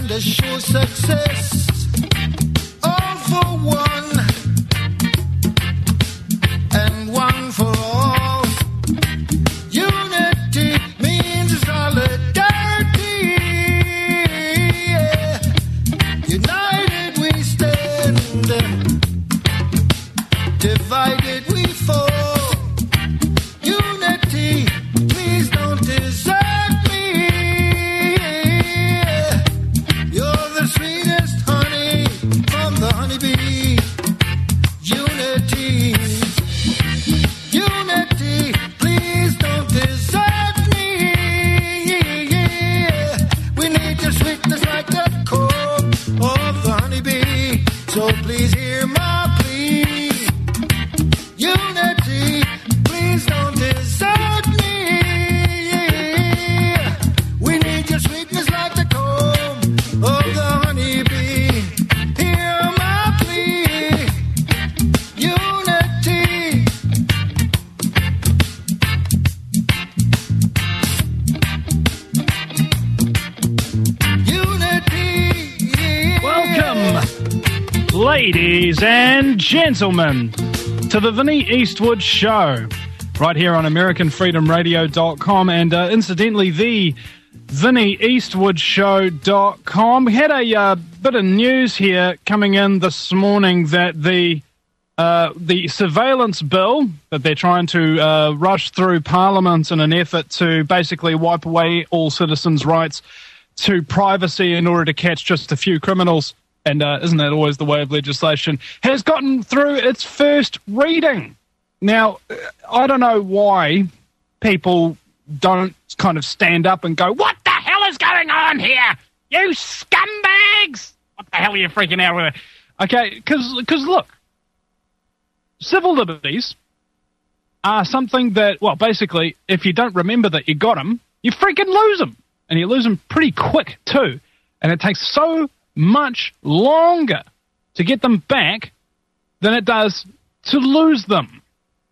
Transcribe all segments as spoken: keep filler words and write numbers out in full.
to show success. All for one, and one for all. Unity means solidarity. Yeah. United we stand, divided we fall. Unity, please don't desert me. You're the sweetest honey from the honeybee. Unity, unity, please don't desert me. We need your sweetness like the core of the honeybee. So please hear my plea. Unity, please don't desert me. We need your sweetness like the comb of the honeybee. Hear my plea. Unity. Unity. Welcome, ladies and gentlemen, to the Vinny Eastwood Show, right here on American Freedom Radio dot com, and uh, incidentally, the Vinny Eastwood Show dot com. We had a uh, bit of news here coming in this morning that the uh, the surveillance bill that they're trying to uh, rush through Parliament in an effort to basically wipe away all citizens' rights to privacy in order to catch just a few criminals, and uh, isn't that always the way of legislation, has gotten through its first reading. Now, I don't know why people don't kind of stand up and go, what the hell is going on here? You scumbags! What the hell are you freaking out with? Okay, because because look, civil liberties are something that, well, basically, if you don't remember that you got them, you freaking lose them. And you lose them pretty quick, too. And it takes so much longer to get them back than it does to lose them.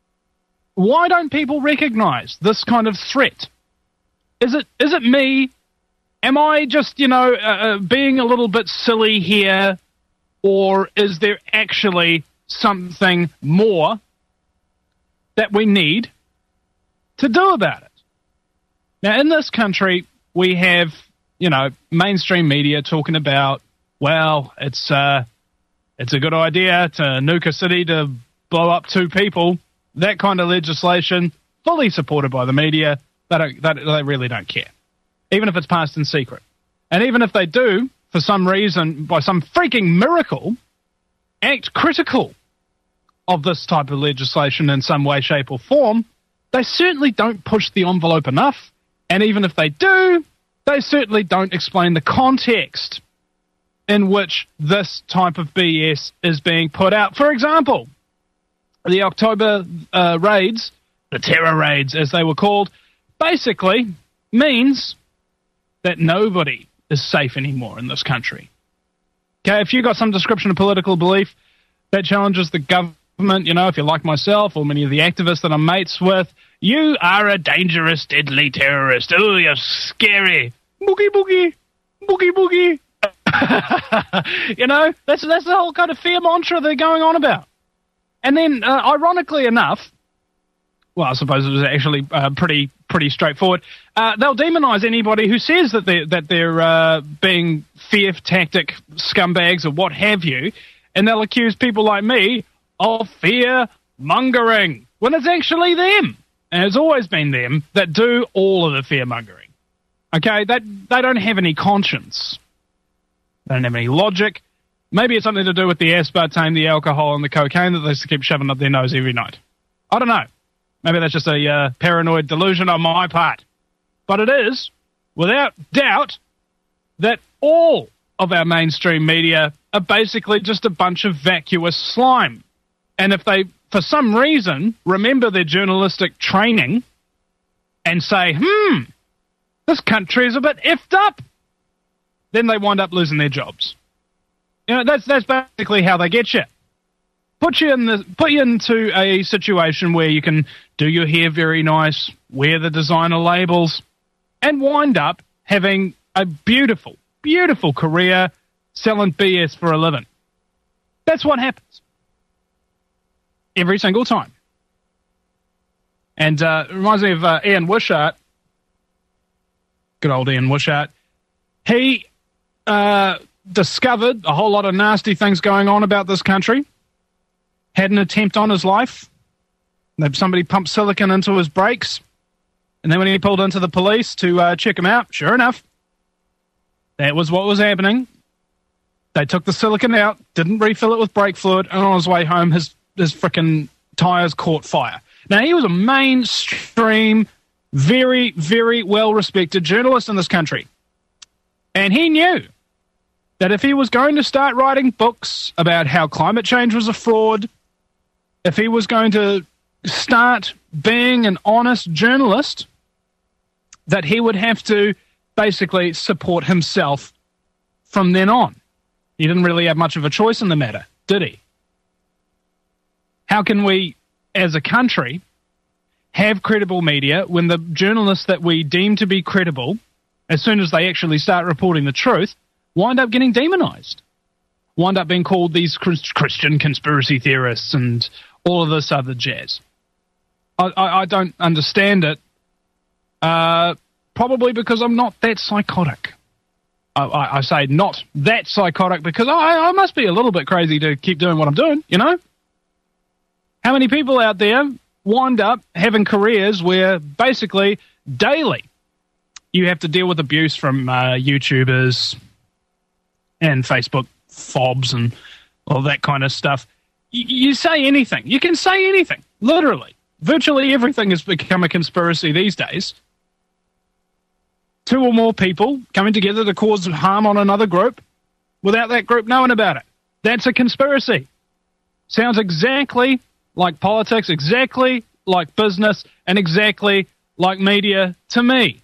Why don't people recognize this kind of threat? Is it is it me? Am I just, you know, uh, being a little bit silly here? Or is there actually something more that we need to do about it? Now, in this country, we have, you know, mainstream media talking about, well, it's uh, it's a good idea to nuke a city to blow up two people. That kind of legislation, fully supported by the media. They don't, they, they really don't care, even if it's passed in secret. And even if they do, for some reason, by some freaking miracle, act critical of this type of legislation in some way, shape, or form, they certainly don't push the envelope enough. And even if they do, they certainly don't explain the context in which this type of B S is being put out. For example, the October uh, raids, the terror raids as they were called, basically means that nobody is safe anymore in this country. Okay, if you've got some description of political belief that challenges the government, you know, if you're like myself or many of the activists that I'm mates with, you are a dangerous, deadly terrorist. Oh, you're scary. Boogie, boogie, boogie, boogie. You know, that's that's the whole kind of fear mantra they're going on about. And then, uh, ironically enough, well, I suppose it was actually uh, pretty pretty straightforward. Uh, they'll demonize anybody who says that they're that they're uh, being fear tactic scumbags or what have you, and they'll accuse people like me of fear mongering when it's actually them, and it's always been them that do all of the fear mongering. Okay, that they don't have any conscience. They don't have any logic. Maybe it's something to do with the aspartame, the alcohol, and the cocaine that they just keep shoving up their nose every night. I don't know. Maybe that's just a uh, paranoid delusion on my part. But it is, without doubt, that all of our mainstream media are basically just a bunch of vacuous slime. And if they, for some reason, remember their journalistic training and say, hmm, this country is a bit effed up, then they wind up losing their jobs. You know, that's that's basically how they get you. Put you in the put you into a situation where you can do your hair very nice, wear the designer labels, and wind up having a beautiful, beautiful career selling B S for a living. That's what happens. Every single time. And uh, it reminds me of uh, Ian Wishart. Good old Ian Wishart. He uh, discovered a whole lot of nasty things going on about this country. Had an attempt on his life. Somebody pumped silicon into his brakes. And then when he pulled into the police to uh, check him out, sure enough, that was what was happening. They took the silicon out, didn't refill it with brake fluid, and on his way home, his, his frickin' tyres caught fire. Now, he was a mainstream, very, very well-respected journalist in this country. And he knew that if he was going to start writing books about how climate change was a fraud, if he was going to start being an honest journalist, that he would have to basically support himself from then on. He didn't really have much of a choice in the matter, did he? How can we, as a country, have credible media when the journalists that we deem to be credible, as soon as they actually start reporting the truth, wind up getting demonized, wind up being called these Christian conspiracy theorists and all of this other jazz? I, I, I don't understand it, uh, probably because I'm not that psychotic. I, I, I say not that psychotic because I, I must be a little bit crazy to keep doing what I'm doing, you know? How many people out there wind up having careers where basically daily you have to deal with abuse from uh, YouTubers and Facebook fobs and all that kind of stuff? Y- you say anything. You can say anything, literally. Virtually everything has become a conspiracy these days. Two or more people coming together to cause harm on another group without that group knowing about it. That's a conspiracy. Sounds exactly like politics, exactly like business, and exactly like media to me.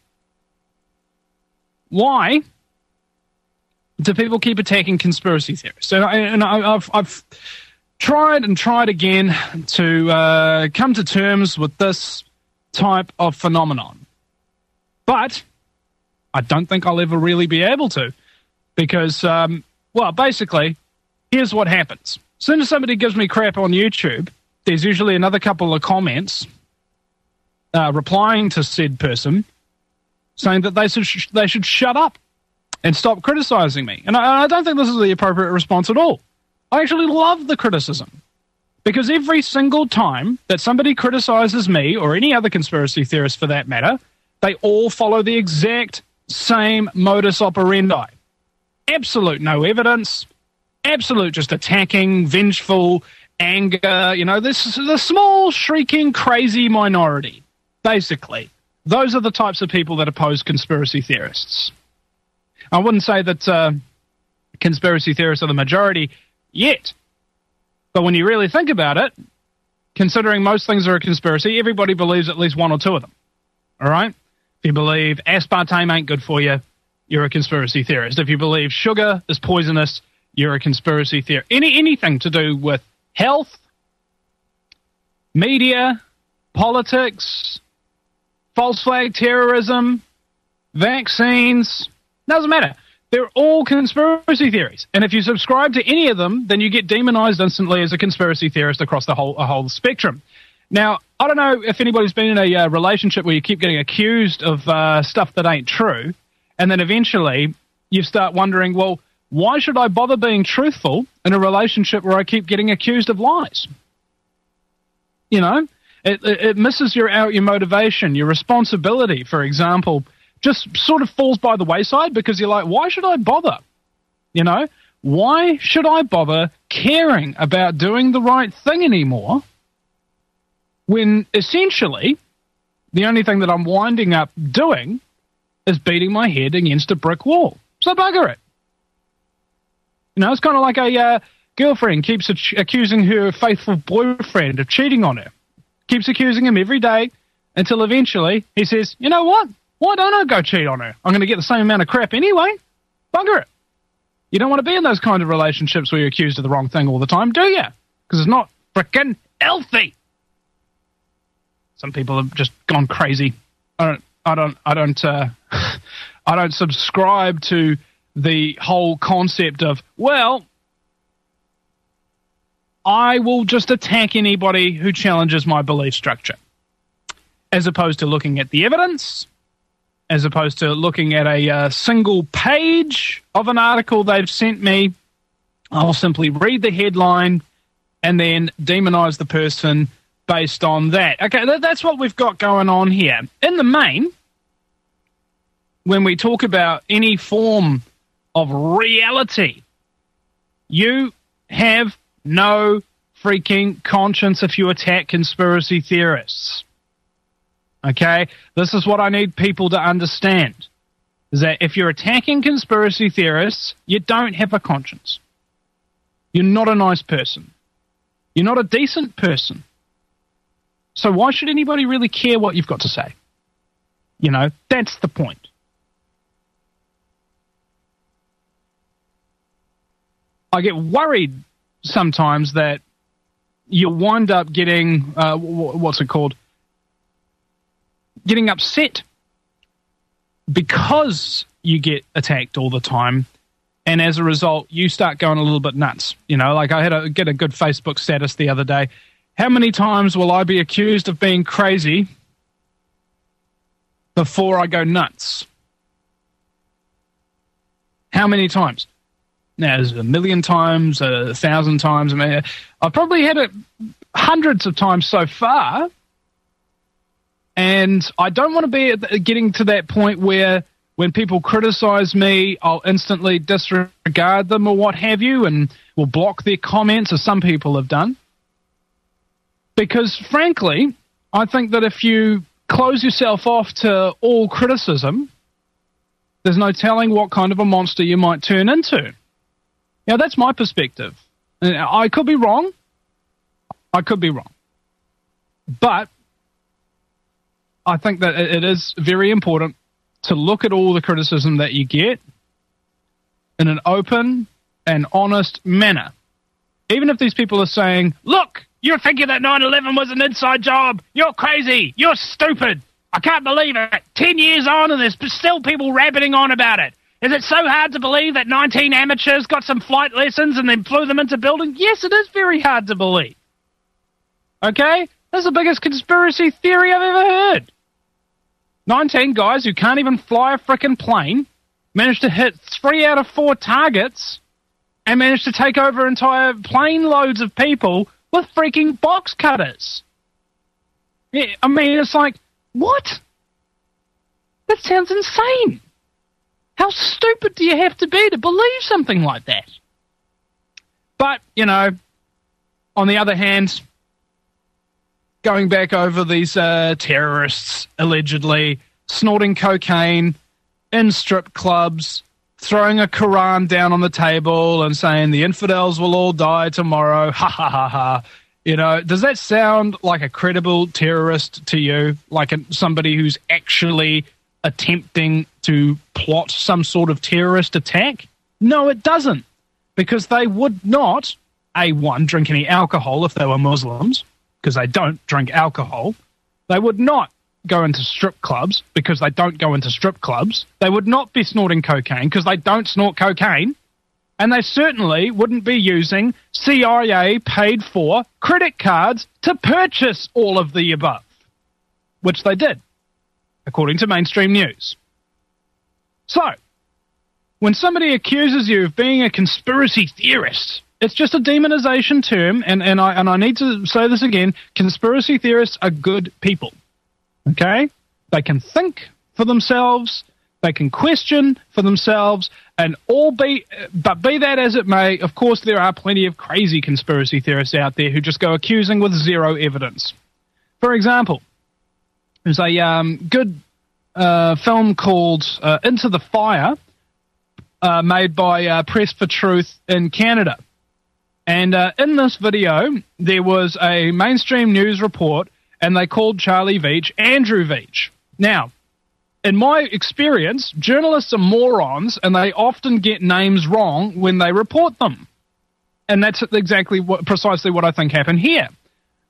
Why do people keep attacking conspiracy theorists? And, I, and I, I've, I've tried and tried again to uh, come to terms with this type of phenomenon. But I don't think I'll ever really be able to because, um, well, basically, here's what happens. As soon as somebody gives me crap on YouTube, there's usually another couple of comments uh, replying to said person saying that they should, they should shut up and stop criticizing me. And I, I don't think this is the appropriate response at all. I actually love the criticism because every single time that somebody criticizes me or any other conspiracy theorist for that matter, they all follow the exact same modus operandi. Absolute no evidence, absolute just attacking, vengeful, anger, you know, this is the small, shrieking, crazy minority, basically. Those are the types of people that oppose conspiracy theorists. I wouldn't say that uh, conspiracy theorists are the majority yet, but when you really think about it, considering most things are a conspiracy, everybody believes at least one or two of them, all right? If you believe aspartame ain't good for you, you're a conspiracy theorist. If you believe sugar is poisonous, you're a conspiracy theorist. Any anything to do with health, media, politics, false flag terrorism, vaccines, doesn't matter. They're all conspiracy theories. And if you subscribe to any of them, then you get demonized instantly as a conspiracy theorist across the whole, a whole spectrum. Now, I don't know if anybody's been in a uh, relationship where you keep getting accused of uh, stuff that ain't true, and then eventually you start wondering, well, why should I bother being truthful in a relationship where I keep getting accused of lies? You know, it, it, it misses your, your motivation, your responsibility, for example, just sort of falls by the wayside because you're like, why should I bother? You know, why should I bother caring about doing the right thing anymore when essentially the only thing that I'm winding up doing is beating my head against a brick wall? So bugger it. You know, it's kind of like a uh, girlfriend keeps ac- accusing her faithful boyfriend of cheating on her. Keeps accusing him every day until eventually he says, you know what? Why don't I go cheat on her? I'm going to get the same amount of crap anyway. Bugger it. You don't want to be in those kind of relationships where you're accused of the wrong thing all the time, do you? Because it's not frickin' healthy. Some people have just gone crazy. I don't, I don't, I don't, uh, I don't subscribe to the whole concept of, well, I will just attack anybody who challenges my belief structure, as opposed to looking at the evidence, as opposed to looking at a uh, single page of an article they've sent me. I'll simply read the headline and then demonize the person based on that. Okay, that, that's what we've got going on here. In the main, when we talk about any form of reality, you have no freaking conscience if you attack conspiracy theorists. Okay? This is what I need people to understand, is that if you're attacking conspiracy theorists, you don't have a conscience. You're not a nice person. You're not a decent person. So why should anybody really care what you've got to say? You know, that's the point. I get worried sometimes that you wind up getting, uh, what's it called? Getting upset because you get attacked all the time, and as a result, you start going a little bit nuts. You know, like I had a get a good Facebook status the other day. How many times will I be accused of being crazy before I go nuts? How many times? Now, there's a million times, a thousand times. I mean, I've probably had it hundreds of times so far, and I don't want to be at, getting to that point where when people criticize me, I'll instantly disregard them or what have you, and will block their comments, as some people have done. Because, frankly, I think that if you close yourself off to all criticism, there's no telling what kind of a monster you might turn into. Now, that's my perspective. I could be wrong. I could be wrong. But I think that it is very important to look at all the criticism that you get in an open and honest manner. Even if these people are saying, look, you're thinking that nine eleven was an inside job. You're crazy. You're stupid. I can't believe it. Ten years on and there's still people rabbiting on about it. Is it so hard to believe that nineteen amateurs got some flight lessons and then flew them into buildings? Yes, it is very hard to believe. Okay? That's the biggest conspiracy theory I've ever heard. nineteen guys who can't even fly a frickin' plane managed to hit three out of four targets and managed to take over entire plane loads of people with freaking box cutters. Yeah, I mean, it's like, what? That sounds insane. How stupid do you have to be to believe something like that? But, you know, on the other hand, going back over these uh, terrorists allegedly snorting cocaine in strip clubs, throwing a Quran down on the table and saying the infidels will all die tomorrow, ha ha ha ha. You know, does that sound like a credible terrorist to you? Like a, somebody who's actually attempting to plot some sort of terrorist attack? No, it doesn't. Because they would not, A, one, drink any alcohol if they were Muslims, because they don't drink alcohol. They would not go into strip clubs, because they don't go into strip clubs. They would not be snorting cocaine, because they don't snort cocaine. And they certainly wouldn't be using C I A-paid-for credit cards to purchase all of the above, which they did, according to mainstream news. So, when somebody accuses you of being a conspiracy theorist, it's just a demonization term, and, and, I, and I need to say this again, conspiracy theorists are good people, okay? They can think for themselves, they can question for themselves, and all be, but be that as it may, of course there are plenty of crazy conspiracy theorists out there who just go accusing with zero evidence. For example, there's a um, good uh, film called uh, Into the Fire, uh, made by uh, Press for Truth in Canada. And uh, in this video, there was a mainstream news report, and they called Charlie Veitch Andrew Veitch. Now, in my experience, journalists are morons, and they often get names wrong when they report them. And that's exactly what, precisely what I think happened here.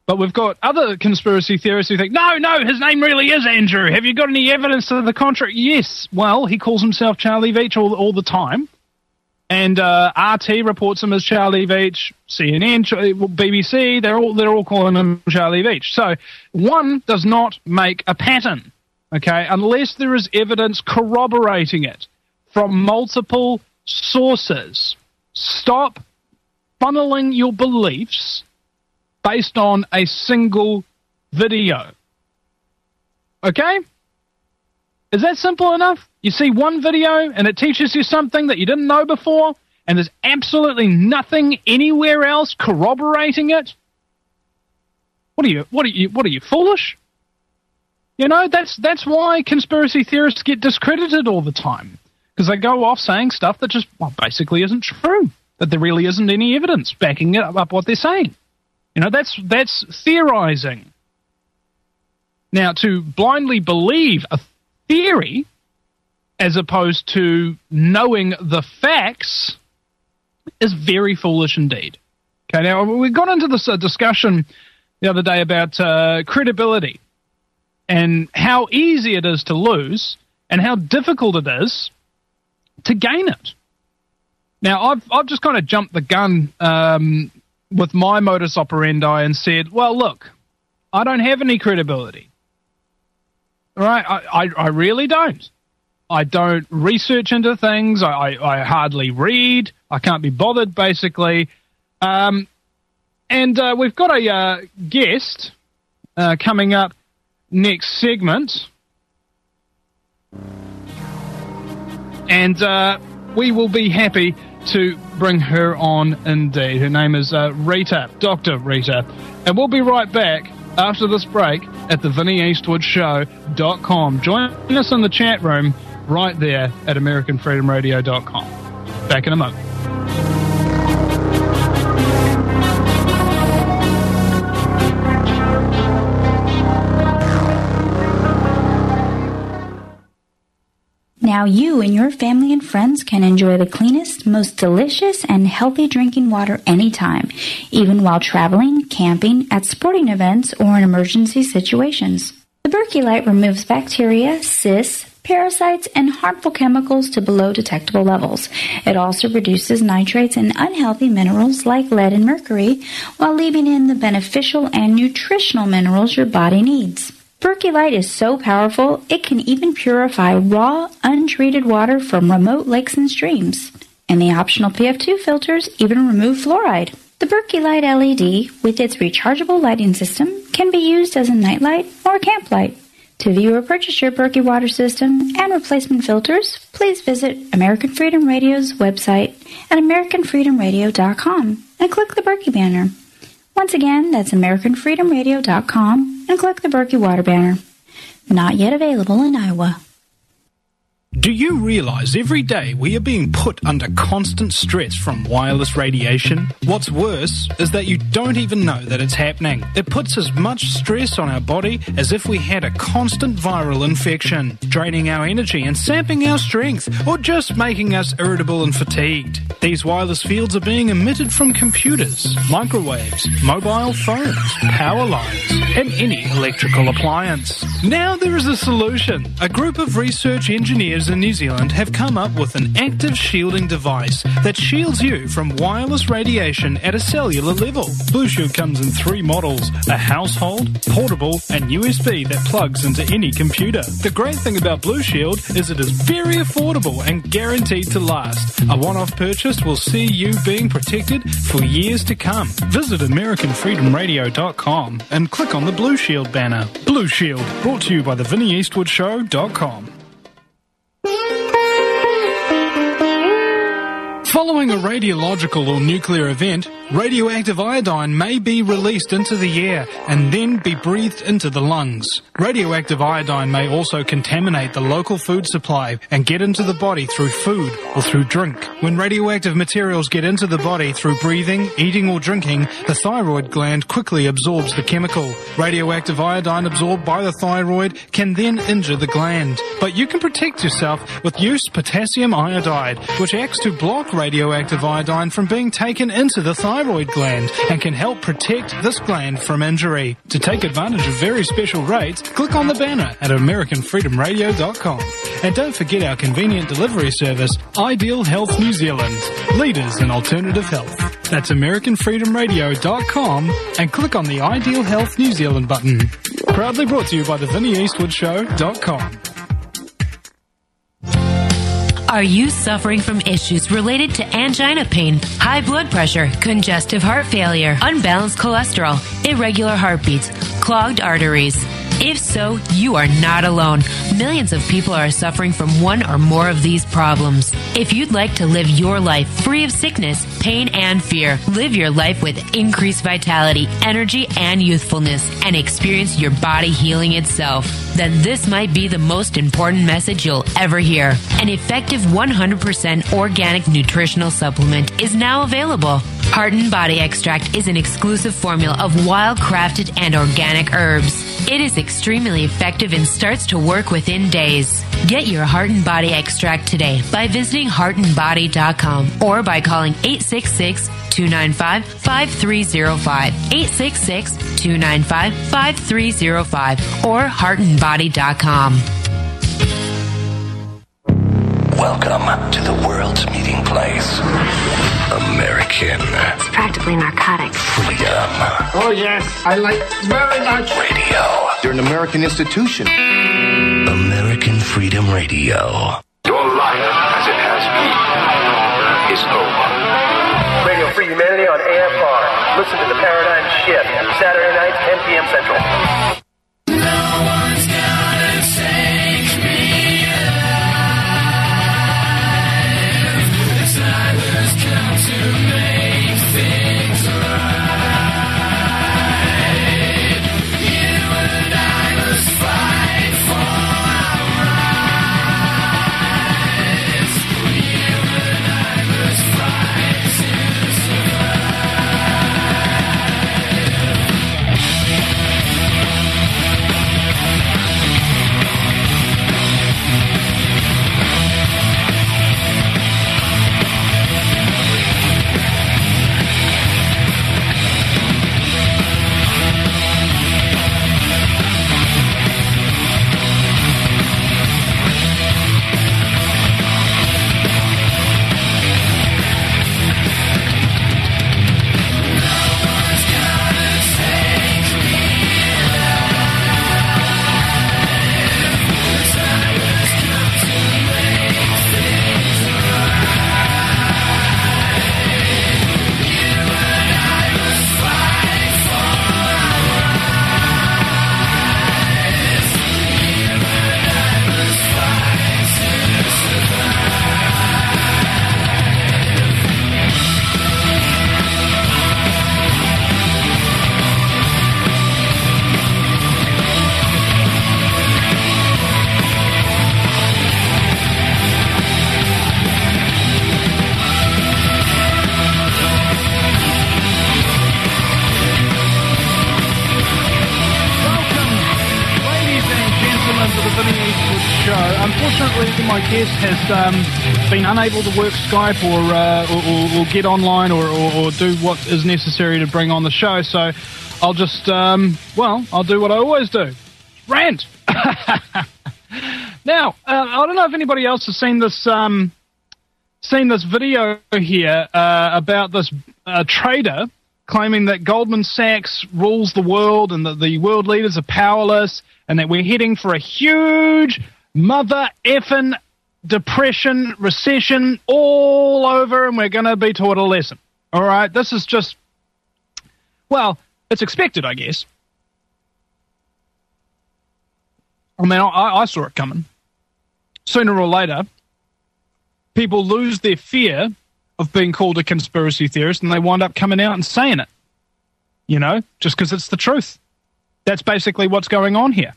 But we've got other conspiracy theorists who think, no, no, his name really is Andrew. Have you got any evidence to the contrary? Yes. Well, he calls himself Charlie Veitch all, all the time. And uh, R T reports him as Charlie Veitch, C N N, B B C, they're all, they're all calling him Charlie Veitch. So one does not make a pattern, okay, unless there is evidence corroborating it from multiple sources. Stop funneling your beliefs based on a single video. Okay? Is that simple enough? You see one video and it teaches you something that you didn't know before, and there's absolutely nothing anywhere else corroborating it? What are you, what are you, what are you, foolish? You know, that's, that's why conspiracy theorists get discredited all the time. Because they go off saying stuff that just, well, basically isn't true. That there really isn't any evidence backing it up what they're saying. You know, that's that's theorizing. Now, to blindly believe a theory as opposed to knowing the facts is very foolish indeed. Okay, now we got into this uh, discussion the other day about uh, credibility and how easy it is to lose and how difficult it is to gain it. Now, I've I've just kind of jumped the gun um, with my modus operandi and said, well, look, I don't have any credibility. All right, I, I, I really don't. I don't research into things. I, I, I hardly read. I can't be bothered, basically. Um, and uh, we've got a uh, guest uh, coming up next segment. And uh, we will be happy to bring her on indeed. Her name is uh, Rita, Doctor Rita. And we'll be right back after this break at the vinnie eastwood show dot com. Join us in the chat room right there at american freedom radio dot com. Back in a moment. Now you and your family and friends can enjoy the cleanest, most delicious, and healthy drinking water anytime, even while traveling, camping, at sporting events, or in emergency situations. The Berkey Light removes bacteria, cysts, parasites, and harmful chemicals to below detectable levels. It also reduces nitrates and unhealthy minerals like lead and mercury, while leaving in the beneficial and nutritional minerals your body needs. Berkey Light is so powerful, it can even purify raw, untreated water from remote lakes and streams. And the optional P F two filters even remove fluoride. The Berkey Light L E D, with its rechargeable lighting system, can be used as a nightlight or camp light. To view or purchase your Berkey water system and replacement filters, please visit American Freedom Radio's website at american freedom radio dot com and click the Berkey banner. Once again, that's american freedom radio dot com and click the Berkey water banner. Not yet available in Iowa. Do you realize every day we are being put under constant stress from wireless radiation? What's worse is that you don't even know that it's happening. It puts as much stress on our body as if we had a constant viral infection, draining our energy and sapping our strength, or just making us irritable and fatigued. These wireless fields are being emitted from computers, microwaves, mobile phones, power lines, and any electrical appliance. Now there is a solution. A group of research engineers in New Zealand have come up with an active shielding device that shields you from wireless radiation at a cellular level. Blue Shield comes in three models: a household, portable, and U S B that plugs into any computer. The great thing about Blue Shield is it is very affordable and guaranteed to last. A one-off purchase will see you being protected for years to come. Visit american freedom radio dot com and click on the Blue Shield banner. Blue Shield, brought to you by the vinnie eastwood show dot com. Following a radiological or nuclear event, radioactive iodine may be released into the air and then be breathed into the lungs. Radioactive iodine may also contaminate the local food supply and get into the body through food or through drink. When radioactive materials get into the body through breathing, eating or drinking, the thyroid gland quickly absorbs the chemical. Radioactive iodine absorbed by the thyroid can then injure the gland. But you can protect yourself with Use Potassium Iodide, which acts to block radioactive radioactive iodine from being taken into the thyroid gland and can help protect this gland from injury. To take advantage of very special rates, click on the banner at American Freedom Radio dot com. And don't forget our convenient delivery service, Ideal Health New Zealand, leaders in alternative health. That's American Freedom Radio dot com and click on the Ideal Health New Zealand button. Proudly brought to you by the Vinnie Eastwood Show dot com. Are you suffering from issues related to angina pain, high blood pressure, congestive heart failure, unbalanced cholesterol, irregular heartbeats, clogged arteries? If so, you are not alone. Millions of people are suffering from one or more of these problems. If you'd like to live your life free of sickness, pain, and fear, live your life with increased vitality, energy, and youthfulness, and experience your body healing itself, then this might be the most important message you'll ever hear. An effective one hundred percent organic nutritional supplement is now available. Heart and Body Extract is an exclusive formula of wild-crafted and organic herbs. It is extremely effective and starts to work within days. Get your Heart and Body Extract today by visiting heart and body dot com or by calling eight six six, two nine five, five three zero five, eight six six, two nine five, five three zero five, or heart and body dot com. Welcome to the world's meeting place. American. It's practically narcotic. Freedom. Oh, yes. I like very much. Radio. You're an American institution. American Freedom Radio. Your life, as it has been, is over. Radio Free Humanity on A F R. Listen to The Paradigm Shift. Saturday nights, ten p.m. Central. No one's gonna take me alive. The time has come to make things right. You and I must fight for our rights. You and I must fight to My guest has um, been unable to work Skype or, uh, or, or, or get online or, or, or do what is necessary to bring on the show. So I'll just, um, well, I'll do what I always do. Rant! Now, uh, I don't know if anybody else has seen this um, seen this video here uh, about this uh, trader claiming that Goldman Sachs rules the world and that the world leaders are powerless and that we're heading for a huge mother effing depression, recession all over, and we're going to be taught a lesson. All right, this is just, well, it's expected, I guess. I mean, I, I saw it coming. Sooner or later, people lose their fear of being called a conspiracy theorist, and they wind up coming out and saying it, you know, just because it's the truth. That's basically what's going on here.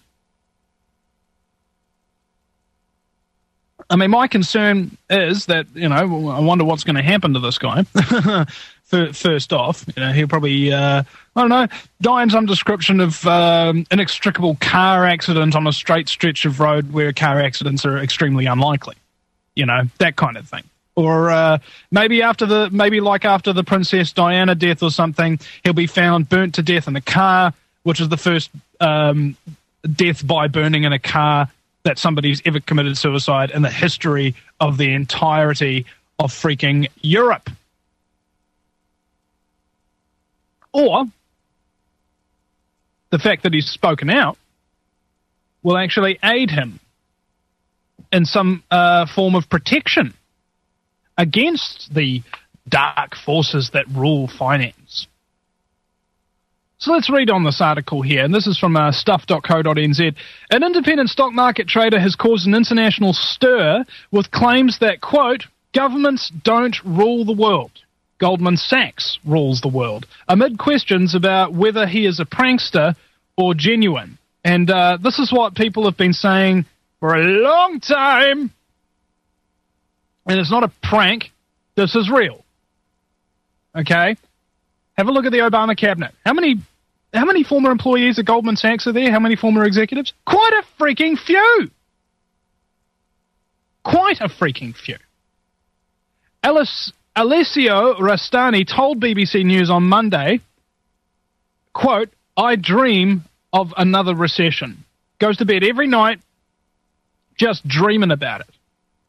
I mean, my concern is that, you know, I wonder what's going to happen to this guy. First off, you know, he'll probably, uh, I don't know, die in some description of um, inextricable car accident on a straight stretch of road where car accidents are extremely unlikely. You know, that kind of thing. Or uh, maybe after the maybe like after the Princess Diana death or something, he'll be found burnt to death in a car, which is the first um, death by burning in a car that somebody's ever committed suicide in the history of the entirety of freaking Europe. Or the fact that he's spoken out will actually aid him in some uh, form of protection against the dark forces that rule finance. So let's read on this article here, and this is from uh, stuff dot co dot n z. An independent stock market trader has caused an international stir with claims that, quote, governments don't rule the world. Goldman Sachs rules the world, amid questions about whether he is a prankster or genuine. And uh, this is what people have been saying for a long time. And it's not a prank. This is real. Okay? Have a look at the Obama cabinet. How many how many former employees at Goldman Sachs are there? How many former executives? Quite a freaking few. Quite a freaking few. Alice, Alessio Rastani told B B C News on Monday, quote, I dream of another recession. Goes to bed every night just dreaming about it.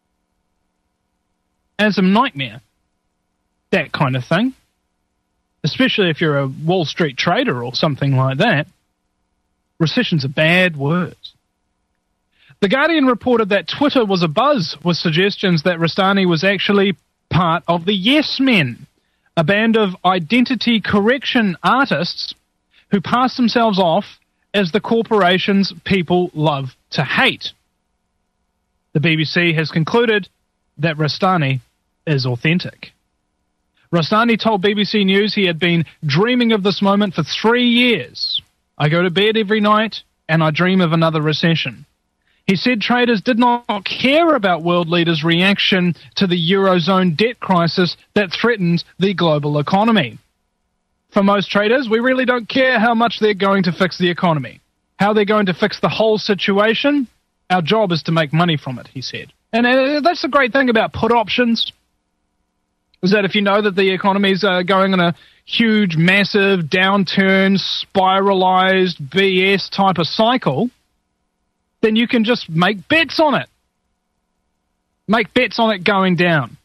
And it's a nightmare, that kind of thing. Especially if you're a Wall Street trader or something like that. Recession's a bad word. The Guardian reported that Twitter was abuzz with suggestions that Rastani was actually part of the Yes Men, a band of identity correction artists who pass themselves off as the corporations people love to hate. The B B C has concluded that Rastani is authentic. Rastani told B B C News he had been dreaming of this moment for three years. I go to bed every night and I dream of another recession. He said traders did not care about world leaders' reaction to the Eurozone debt crisis that threatened the global economy. For most traders, we really don't care how much they're going to fix the economy. How they're going to fix the whole situation, our job is to make money from it, he said. And uh, that's the great thing about put options, is that if you know that the economy is uh, going on a huge, massive, downturn, spiralized B S type of cycle, then you can just make bets on it. Make bets on it going down.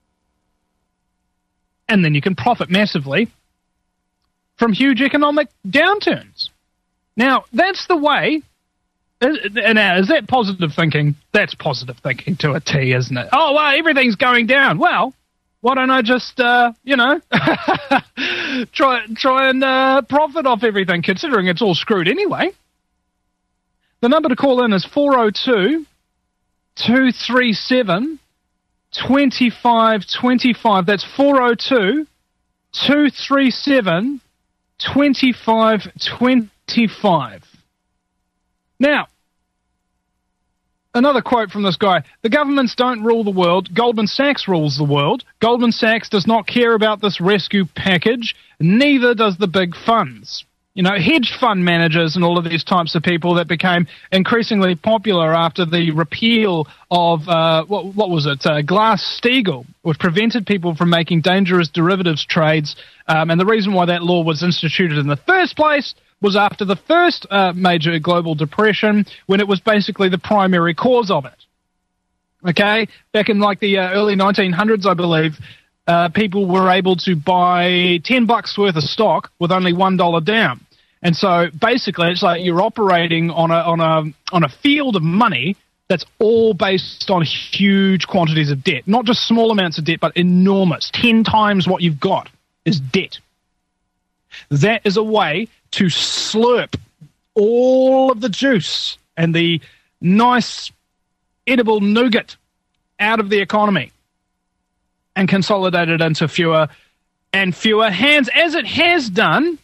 And then you can profit massively from huge economic downturns. Now, that's the way. And is that positive thinking? That's positive thinking to a T, isn't it? Oh, well, everything's going down. Well, why don't I just, uh, you know, try try and uh, profit off everything, considering it's all screwed anyway? The number to call in is four oh two, two three seven, two five two five. That's four oh two, two three seven, two five two five. Now, another quote from this guy. The governments don't rule the world. Goldman Sachs rules the world. Goldman Sachs does not care about this rescue package. Neither does the big funds. You know, hedge fund managers and all of these types of people that became increasingly popular after the repeal of, uh, what, what was it, uh, Glass-Steagall, which prevented people from making dangerous derivatives trades. Um, and the reason why that law was instituted in the first place was after the first uh, major global depression, when it was basically the primary cause of it. Okay? Back in like the uh, early nineteen hundreds, I believe, uh, people were able to buy ten bucks worth of stock with only one dollar down. And so basically it's like you're operating on a, on a, on a field of money that's all based on huge quantities of debt. Not just small amounts of debt, but enormous. Ten times what you've got is debt. That is a way to slurp all of the juice and the nice edible nougat out of the economy and consolidate it into fewer and fewer hands, as it has done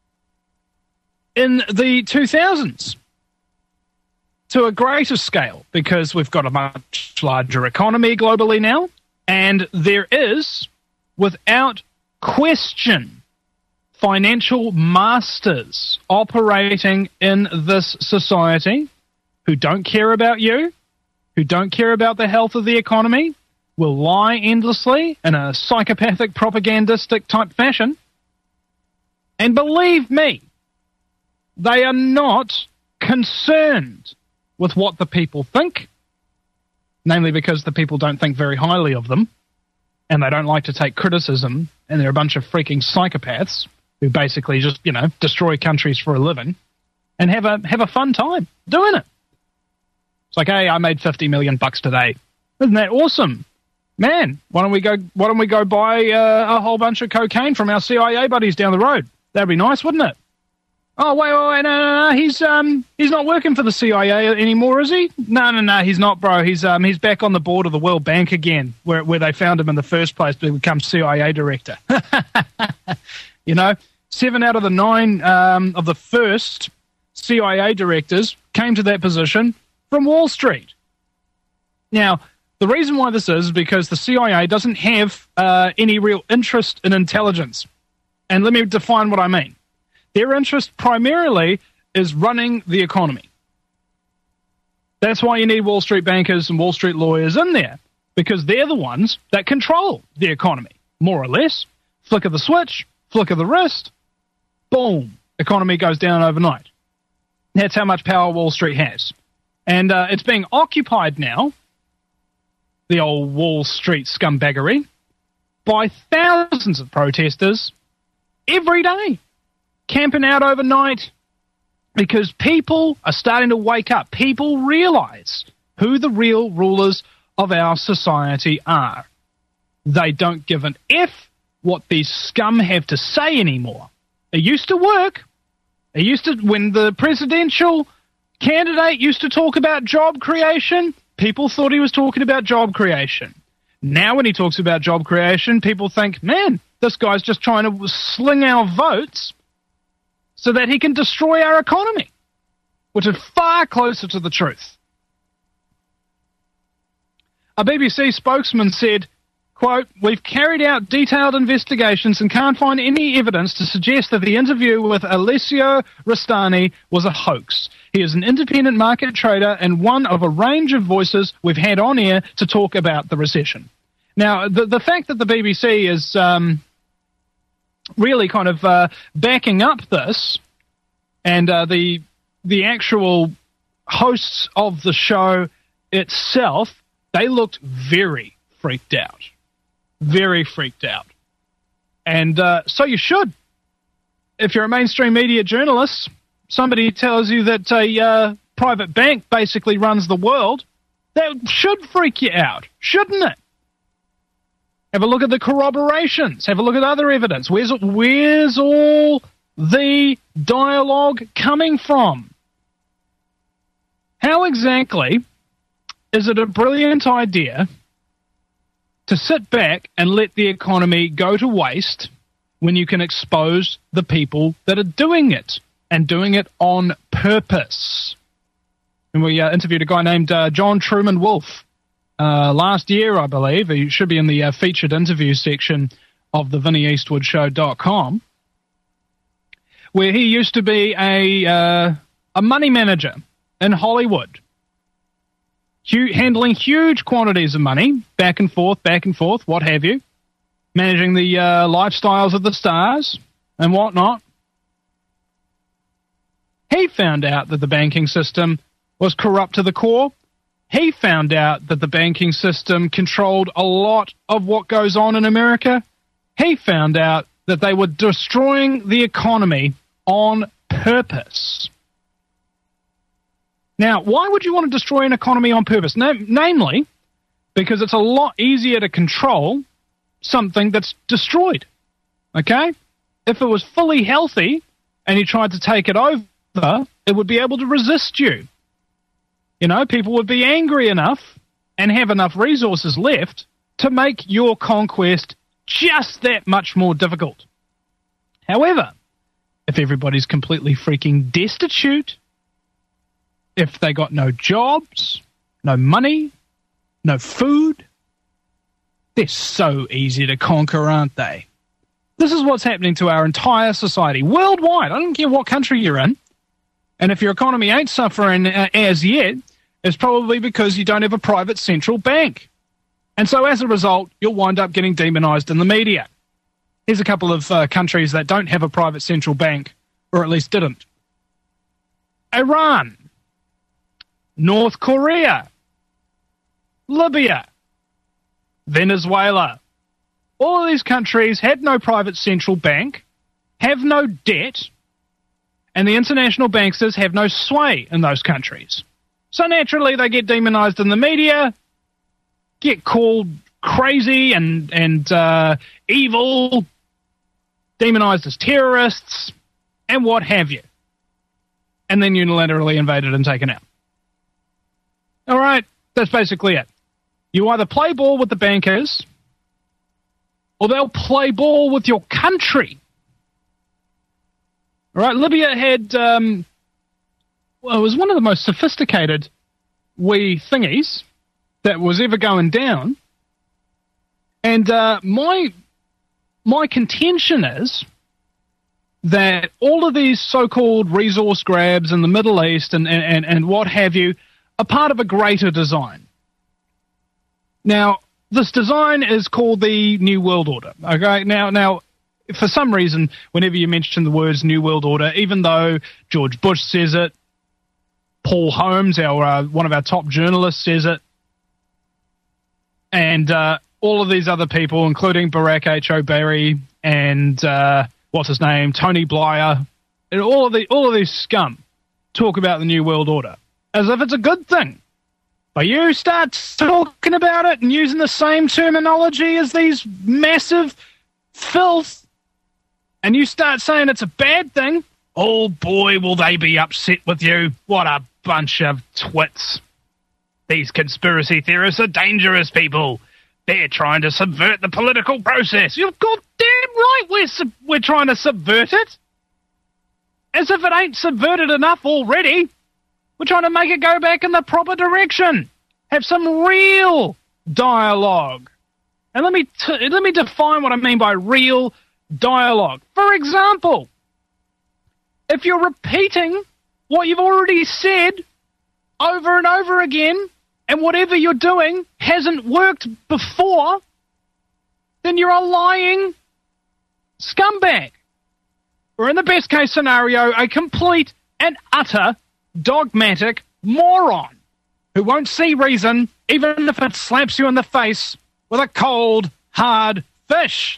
in the two thousands to a greater scale, because we've got a much larger economy globally now, and there is, without question, financial masters operating in this society who don't care about you, who don't care about the health of the economy, will lie endlessly in a psychopathic, propagandistic type fashion. And believe me, they are not concerned with what the people think, namely because the people don't think very highly of them, and they don't like to take criticism, and they're a bunch of freaking psychopaths who basically just, you know, destroy countries for a living and have a have a fun time doing it. It's like, hey, I made fifty million bucks today. Isn't that awesome? Man, why don't we go why don't we go buy uh, a whole bunch of cocaine from our C I A buddies down the road? That'd be nice, wouldn't it? Oh, wait, wait, wait, no, no, no, he's um he's not working for the C I A anymore, is he? No, no, no, he's not, bro. He's um he's back on the board of the World Bank again, where where they found him in the first place to become C I A director. You know, seven out of the nine um of the first C I A directors came to that position from Wall Street. Now, the reason why this is because the C I A doesn't have uh, any real interest in intelligence. And let me define what I mean. Their interest primarily is running the economy. That's why you need Wall Street bankers and Wall Street lawyers in there, because they're the ones that control the economy, more or less. Flick of the switch, flick of the wrist, boom, economy goes down overnight. That's how much power Wall Street has. And uh, it's being occupied now, the old Wall Street scumbaggery, by thousands of protesters every day, camping out overnight, because people are starting to wake up. People realize who the real rulers of our society are. They don't give an F what these scum have to say anymore. It used to work. It used to, when the presidential candidate used to talk about job creation, people thought he was talking about job creation. Now when he talks about job creation, people think, man, this guy's just trying to sling our votes so that he can destroy our economy, which is far closer to the truth. A B B C spokesman said, quote, "We've carried out detailed investigations and can't find any evidence to suggest that the interview with Alessio Rastani was a hoax. He is an independent market trader and one of a range of voices we've had on air to talk about the recession." Now, the, the fact that the B B C is um, really kind of uh, backing up this, and uh, the the actual hosts of the show itself, they looked very freaked out. Very freaked out. And uh, so you should. If you're a mainstream media journalist, somebody tells you that a uh, private bank basically runs the world, that should freak you out, shouldn't it? Have a look at the corroborations. Have a look at other evidence. Where's, where's all the dialogue coming from? How exactly is it a brilliant idea to sit back and let the economy go to waste when you can expose the people that are doing it, and doing it on purpose? And we uh, interviewed a guy named uh, John Truman Wolfe uh, last year, I believe. He should be in the uh, featured interview section of the Vinnie Eastwood Show dot com, where he used to be a uh, a money manager in Hollywood, Huge, handling huge quantities of money, back and forth, back and forth, what have you, managing the uh, lifestyles of the stars and whatnot. He found out that the banking system was corrupt to the core. He found out that the banking system controlled a lot of what goes on in America. He found out that they were destroying the economy on purpose. Now, why would you want to destroy an economy on purpose? Nam- namely, because it's a lot easier to control something that's destroyed. Okay? If it was fully healthy and you tried to take it over, it would be able to resist you. You know, people would be angry enough and have enough resources left to make your conquest just that much more difficult. However, if everybody's completely freaking destitute, if they got no jobs, no money, no food, they're so easy to conquer, aren't they? This is what's happening to our entire society, worldwide. I don't care what country you're in. And if your economy ain't suffering uh, as yet, it's probably because you don't have a private central bank. And so as a result, you'll wind up getting demonized in the media. Here's a couple of uh, countries that don't have a private central bank, or at least didn't. Iran, North Korea, Libya, Venezuela. All of these countries had no private central bank, have no debt, and the international banksters have no sway in those countries. So naturally, they get demonized in the media, get called crazy and, and uh, evil, demonized as terrorists, and what have you. And then unilaterally invaded and taken out. All right, that's basically it. You either play ball with the bankers, or they'll play ball with your country. All right, Libya had, um, well, it was one of the most sophisticated wee thingies that was ever going down. And uh, my my contention is that all of these so-called resource grabs in the Middle East and, and, and what have you are part of a greater design. Now, this design is called the New World Order. Okay, now, now, for some reason, whenever you mention the words New World Order, even though George Bush says it, Paul Holmes, our uh, one of our top journalists, says it, and uh, all of these other people, including Barack H. Obey and uh, what's his name, Tony Blair, and all of the all of these scum talk about the New World Order as if it's a good thing. But you start talking about it and using the same terminology as these massive filth, and you start saying it's a bad thing, oh boy, will they be upset with you. What a bunch of twits. These conspiracy theorists are dangerous people. They're trying to subvert the political process. You're goddamn right we're, sub- we're trying to subvert it. As if it ain't subverted enough already. We're trying to make it go back in the proper direction. Have some real dialogue. And let me t- let me define what I mean by real dialogue. For example, if you're repeating what you've already said over and over again, and whatever you're doing hasn't worked before, then you're a lying scumbag. Or in the best case scenario, a complete and utter dogmatic moron who won't see reason even if it slaps you in the face with a cold, hard fish.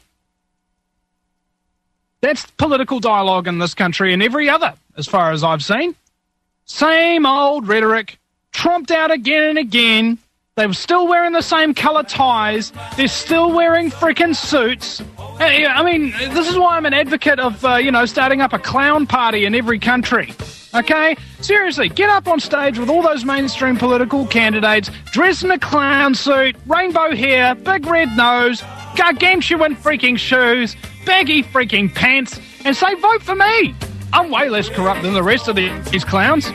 That's political dialogue in this country and every other, as far as I've seen. Same old rhetoric, trumped out again and again. They were still wearing the same colour ties. They're still wearing frickin' suits. I mean, this is why I'm an advocate of, uh, you know, starting up a clown party in every country. Okay? Seriously, get up on stage with all those mainstream political candidates, dress in a clown suit, rainbow hair, big red nose, gargantuan freaking shoes, baggy freaking pants, and say, vote for me. I'm way less corrupt than the rest of the, these clowns.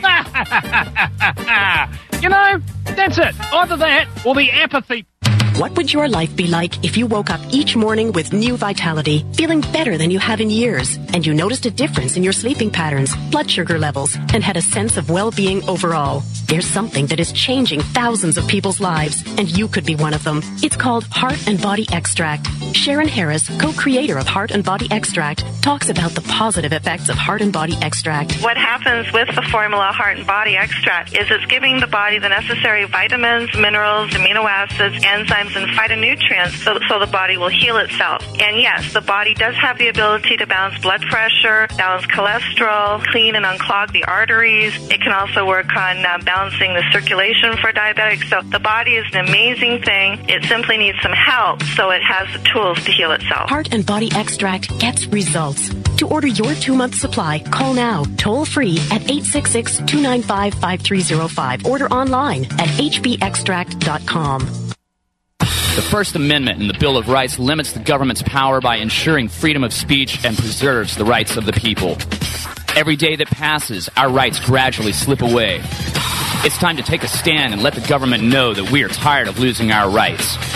You know, that's it. Either that or the apathy. What would your life be like if you woke up each morning with new vitality, feeling better than you have in years, and you noticed a difference in your sleeping patterns, blood sugar levels, and had a sense of well-being overall? There's something that is changing thousands of people's lives, and you could be one of them. It's called Heart and Body Extract. Sharon Harris, co-creator of Heart and Body Extract, talks about the positive effects of Heart and Body Extract. What happens with the formula Heart and Body Extract is it's giving the body the necessary vitamins, minerals, amino acids, enzymes, and phytonutrients so, so the body will heal itself. And yes, the body does have the ability to balance blood pressure, balance cholesterol, clean and unclog the arteries. It can also work on uh, balancing the circulation for diabetics. So the body is an amazing thing. It simply needs some help so it has the tools to heal itself. Heart and Body Extract gets results. To order your two-month supply, call now, toll-free at eight six six, two nine five, five three zero five. Order online at h b extract dot com. The First Amendment in the Bill of Rights limits the government's power by ensuring freedom of speech and preserves the rights of the people. Every day that passes, our rights gradually slip away. It's time to take a stand and let the government know that we are tired of losing our rights.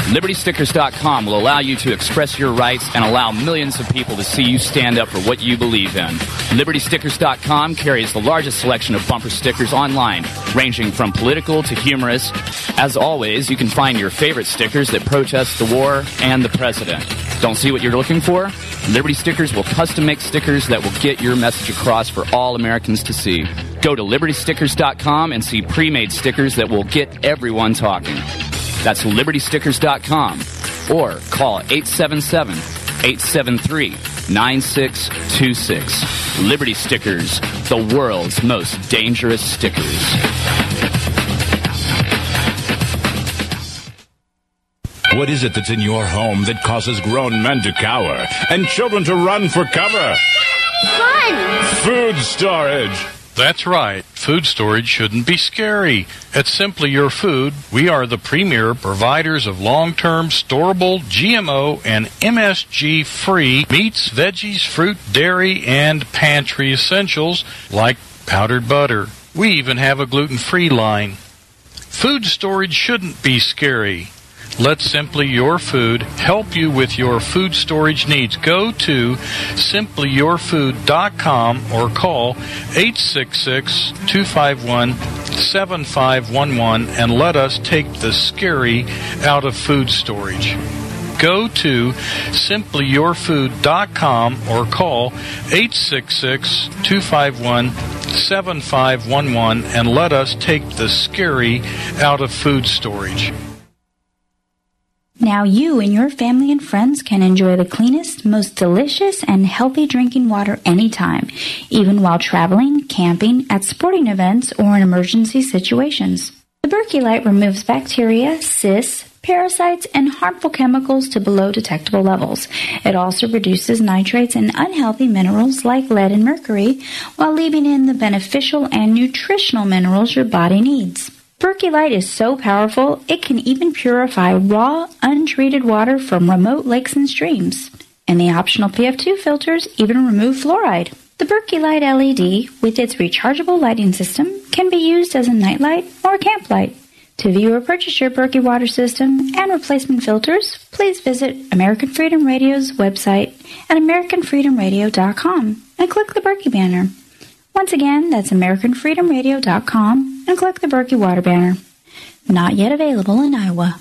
Liberty Stickers dot com will allow you to express your rights and allow millions of people to see you stand up for what you believe in. Liberty Stickers dot com carries the largest selection of bumper stickers online, ranging from political to humorous. As always, you can find your favorite stickers that protest the war and the president. Don't see what you're looking for? Liberty Stickers will custom make stickers that will get your message across for all Americans to see. Go to Liberty Stickers dot com and see pre-made stickers that will get everyone talking. That's Liberty Stickers dot com or call eight seven seven, eight seven three, nine six two six. Liberty Stickers, the world's most dangerous stickers. What is it that's in your home that causes grown men to cower and children to run for cover? Fun! Food storage. That's right. Food storage shouldn't be scary. At Simply Your Food, we are the premier providers of long-term, storable, G M O, and M S G-free meats, veggies, fruit, dairy, and pantry essentials like powdered butter. We even have a gluten-free line. Food storage shouldn't be scary. Let Simply Your Food help you with your food storage needs. Go to Simply Your Food dot com or call eight six six, two five one, seven five one one and let us take the scary out of food storage. Go to Simply Your Food dot com or call eight six six, two five one, seven five one one and let us take the scary out of food storage. Now you and your family and friends can enjoy the cleanest, most delicious, and healthy drinking water anytime, even while traveling, camping, at sporting events, or in emergency situations. The Berkey Light removes bacteria, cysts, parasites, and harmful chemicals to below detectable levels. It also reduces nitrates and unhealthy minerals like lead and mercury, while leaving in the beneficial and nutritional minerals your body needs. Berkey Light is so powerful, it can even purify raw, untreated water from remote lakes and streams. And the optional P F two filters even remove fluoride. The Berkey Light L E D, with its rechargeable lighting system, can be used as a nightlight or a camp light. To view or purchase your Berkey water system and replacement filters, please visit American Freedom Radio's website at American Freedom Radio dot com and click the Berkey banner. Once again, that's American Freedom Radio dot com and click the Berkey Water banner. Not yet available in Iowa.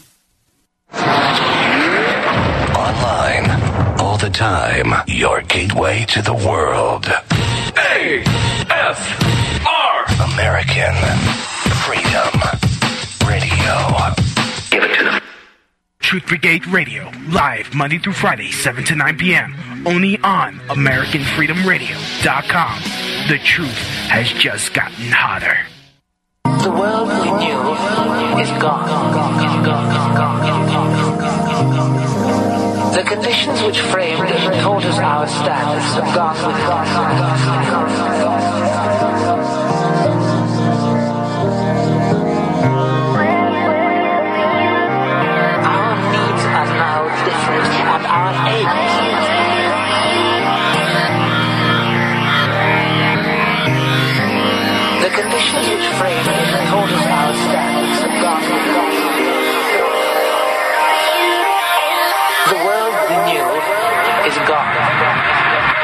Online, all the time, your gateway to the world. A F R American Freedom Radio. Give it to them. Truth Brigade Radio, live Monday through Friday, seven to nine p.m. Only on American Freedom Radio dot com. The truth has just gotten hotter. The world we knew is gone. The conditions which framed and taught us our status have gone with us. The conditions which framed and told us our standards have gone with us. The world we knew is gone.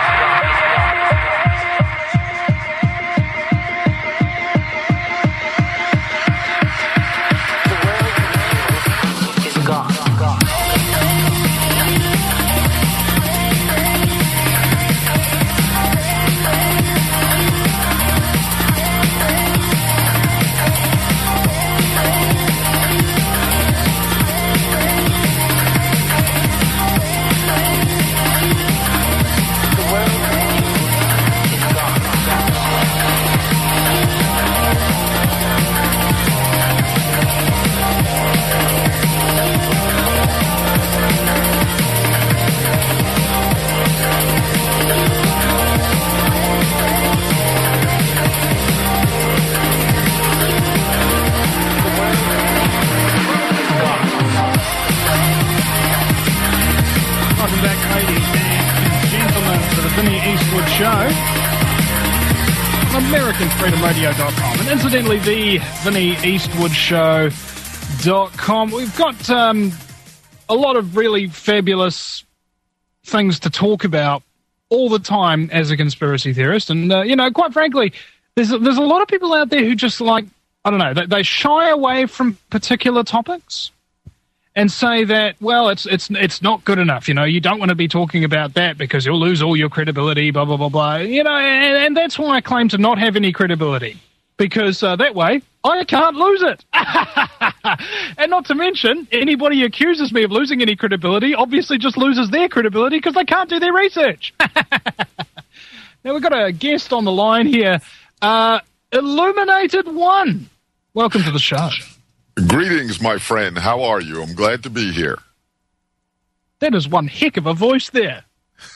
American Freedom Radio dot com and incidentally the Vinnie Eastwood Show dot com. We've got um, a lot of really fabulous things to talk about all the time as a conspiracy theorist. And, uh, you know, quite frankly, there's, there's a lot of people out there who just like, I don't know, they, they shy away from particular topics and say that, well, it's it's it's not good enough. You know, you don't want to be talking about that because you'll lose all your credibility, blah, blah, blah, blah. You know, and, and that's why I claim to not have any credibility, because uh, that way I can't lose it. And not to mention, anybody who accuses me of losing any credibility obviously just loses their credibility because they can't do their research. Now, we've got a guest on the line here, uh, Illuminated One. Welcome to the show. Greetings, my friend. How are you? I'm glad to be here. That is one heck of a voice there.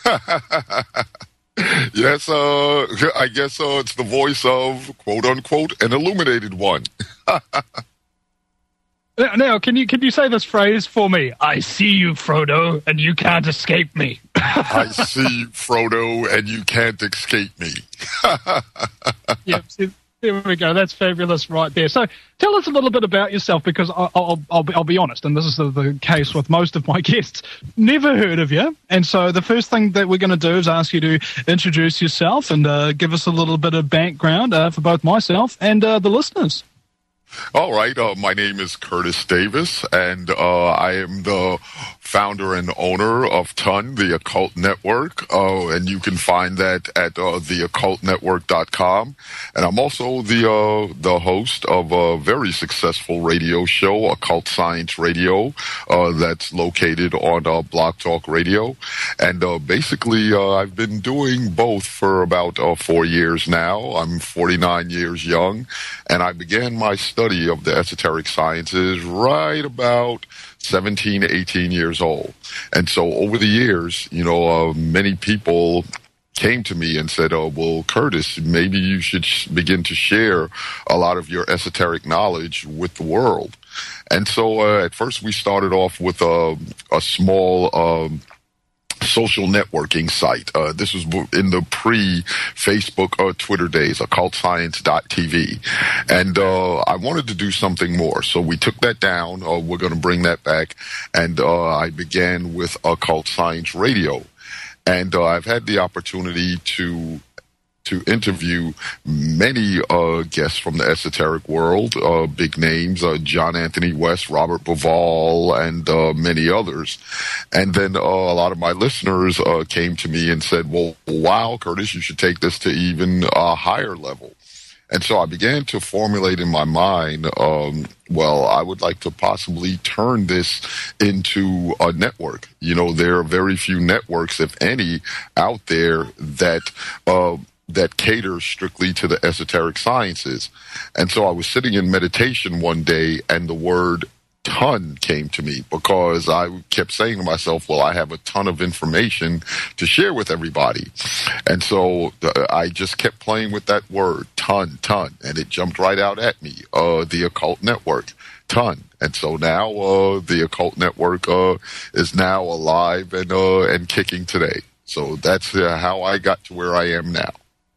Yes, uh, I guess uh, it's the voice of, quote-unquote, an illuminated one. Now, can you can you say this phrase for me? I see you, Frodo, and you can't escape me. I see you, Frodo, and you can't escape me. Yep, see, there we go. That's fabulous right there. So tell us a little bit about yourself, because I'll, I'll, I'll, be, I'll be honest, and this is the, the case with most of my guests, never heard of you. And so the first thing that we're going to do is ask you to introduce yourself and uh, give us a little bit of background uh, for both myself and uh, the listeners. All right. Uh, my name is Curtis Davis, and uh, I am the founder and owner of T U N, the Occult Network, uh, and you can find that at uh, the occult network dot com. And I'm also the uh, the host of a very successful radio show, Occult Science Radio, uh, that's located on uh, Blog Talk Radio. And uh, basically, uh, I've been doing both for about uh, four years now. I'm forty-nine years young, and I began my study of the esoteric sciences right about seventeen, eighteen years old. And so over the years, you know, uh, many people came to me and said, oh, well, Curtis, maybe you should sh- begin to share a lot of your esoteric knowledge with the world. And so uh, at first we started off with a, a small um social networking site. Uh, this was in the pre-Facebook or Twitter days, occult science dot t v. And uh, I wanted to do something more. So we took that down. Uh, we're going to bring that back. And uh, I began with Occult Science Radio. And uh, I've had the opportunity to to interview many uh, guests from the esoteric world, uh, big names, uh, John Anthony West, Robert Bauval, and uh, many others. And then uh, a lot of my listeners uh, came to me and said, well, wow, Curtis, you should take this to even a higher level. And so I began to formulate in my mind, um, well, I would like to possibly turn this into a network. You know, there are very few networks, if any, out there that uh that caters strictly to the esoteric sciences. And so I was sitting in meditation one day, and the word ton came to me, because I kept saying to myself, well, I have a ton of information to share with everybody. And so uh, I just kept playing with that word, ton, ton, and it jumped right out at me, uh, the Occult Network, ton. And so now uh, the Occult Network uh, is now alive and, uh, and kicking today. So that's uh, how I got to where I am now.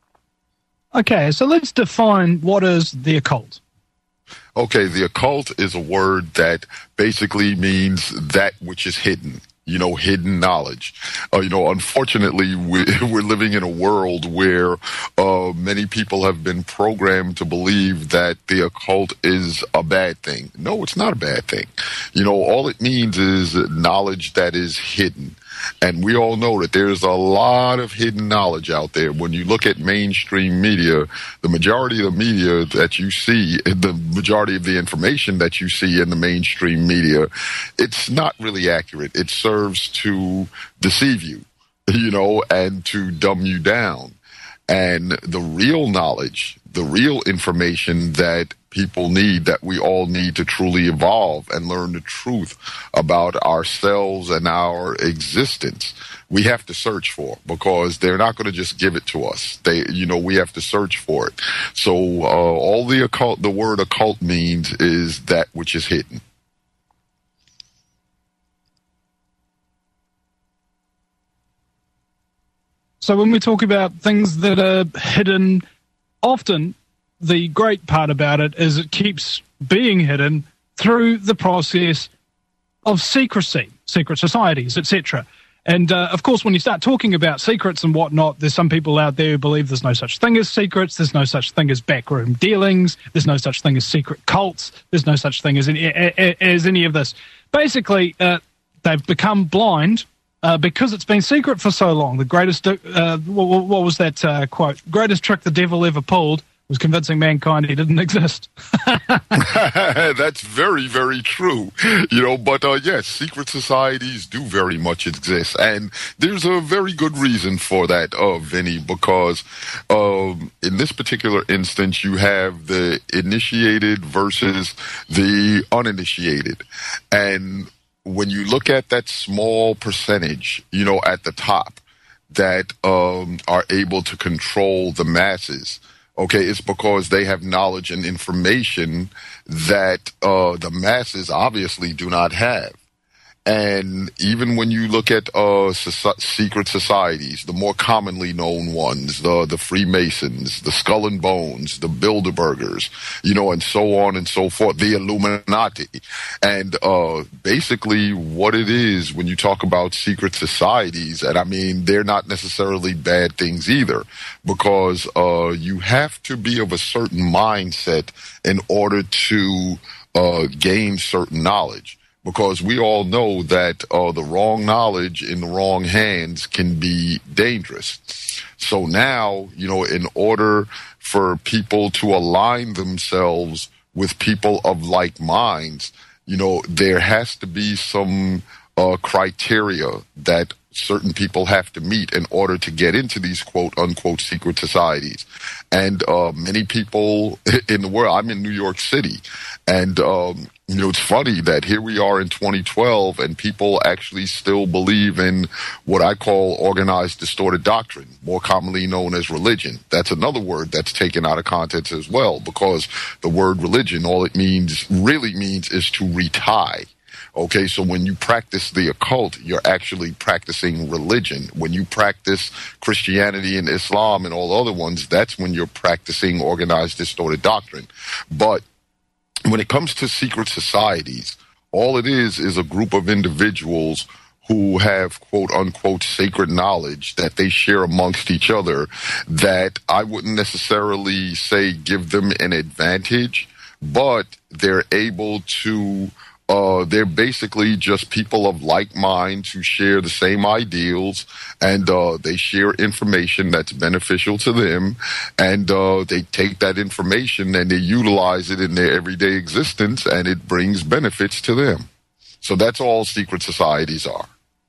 Okay, so let's define what is the occult. Okay, the occult is a word that basically means that which is hidden, you know, hidden knowledge. Uh, you know, unfortunately, we, we're living in a world where uh, many people have been programmed to believe that the occult is a bad thing. No, it's not a bad thing. You know, all it means is knowledge that is hidden. And we all know that there's a lot of hidden knowledge out there. When you look at mainstream media, the majority of the media that you see, the majority of the information that you see in the mainstream media, it's not really accurate. It serves to deceive you, you know, and to dumb you down. And the real knowledge, the real information that people need, that we all need to truly evolve and learn the truth about ourselves and our existence, we have to search for, because they're not going to just give it to us. They, you know, we have to search for it. So uh, all the occult, the word occult means is that which is hidden. So when we talk about things that are hidden, often the great part about it is it keeps being hidden through the process of secrecy. secret societies, et cetera. And, uh, of course, when you start talking about secrets and whatnot, there's some people out there who believe there's no such thing as secrets, there's no such thing as backroom dealings, there's no such thing as secret cults, there's no such thing as any, as any of this. Basically, uh, they've become blind uh, because it's been secret for so long. The greatest, uh, what, what was that uh, quote? Greatest trick the devil ever pulled was convincing mankind he didn't exist. That's very, very true. You know, but uh, yes, secret societies do very much exist. And there's a very good reason for that, uh, Vinny, because um, in this particular instance, you have the initiated versus the uninitiated. And when you look at that small percentage, you know, at the top that um, are able to control the masses, okay, it's because they have knowledge and information that uh, the masses obviously do not have. And even when you look at uh, so- secret societies, the more commonly known ones, the the Freemasons, the Skull and Bones, the Bilderbergers, you know, and so on and so forth, the Illuminati. And uh, basically what it is when you talk about secret societies, and I mean, they're not necessarily bad things either, because uh, you have to be of a certain mindset in order to uh, gain certain knowledge. Because we all know that uh, the wrong knowledge in the wrong hands can be dangerous. So now, you know, in order for people to align themselves with people of like minds, you know, there has to be some uh, criteria that certain people have to meet in order to get into these quote unquote secret societies. And uh, many people in the world, I'm in New York City, and um, you know, it's funny that here we are in twenty twelve and people actually still believe in what I call organized distorted doctrine, more commonly known as religion. That's another word that's taken out of context as well, because the word religion, all it means, really means, is to retie. Okay, so when you practice the occult, you're actually practicing religion. When you practice Christianity and Islam and all other ones, that's when you're practicing organized distorted doctrine. But when it comes to secret societies, all it is is a group of individuals who have quote unquote sacred knowledge that they share amongst each other that I wouldn't necessarily say give them an advantage, but they're able to Uh, they're basically just people of like minds who share the same ideals, and uh, they share information that's beneficial to them, and uh, they take that information and they utilize it in their everyday existence, and it brings benefits to them. So that's all secret societies are.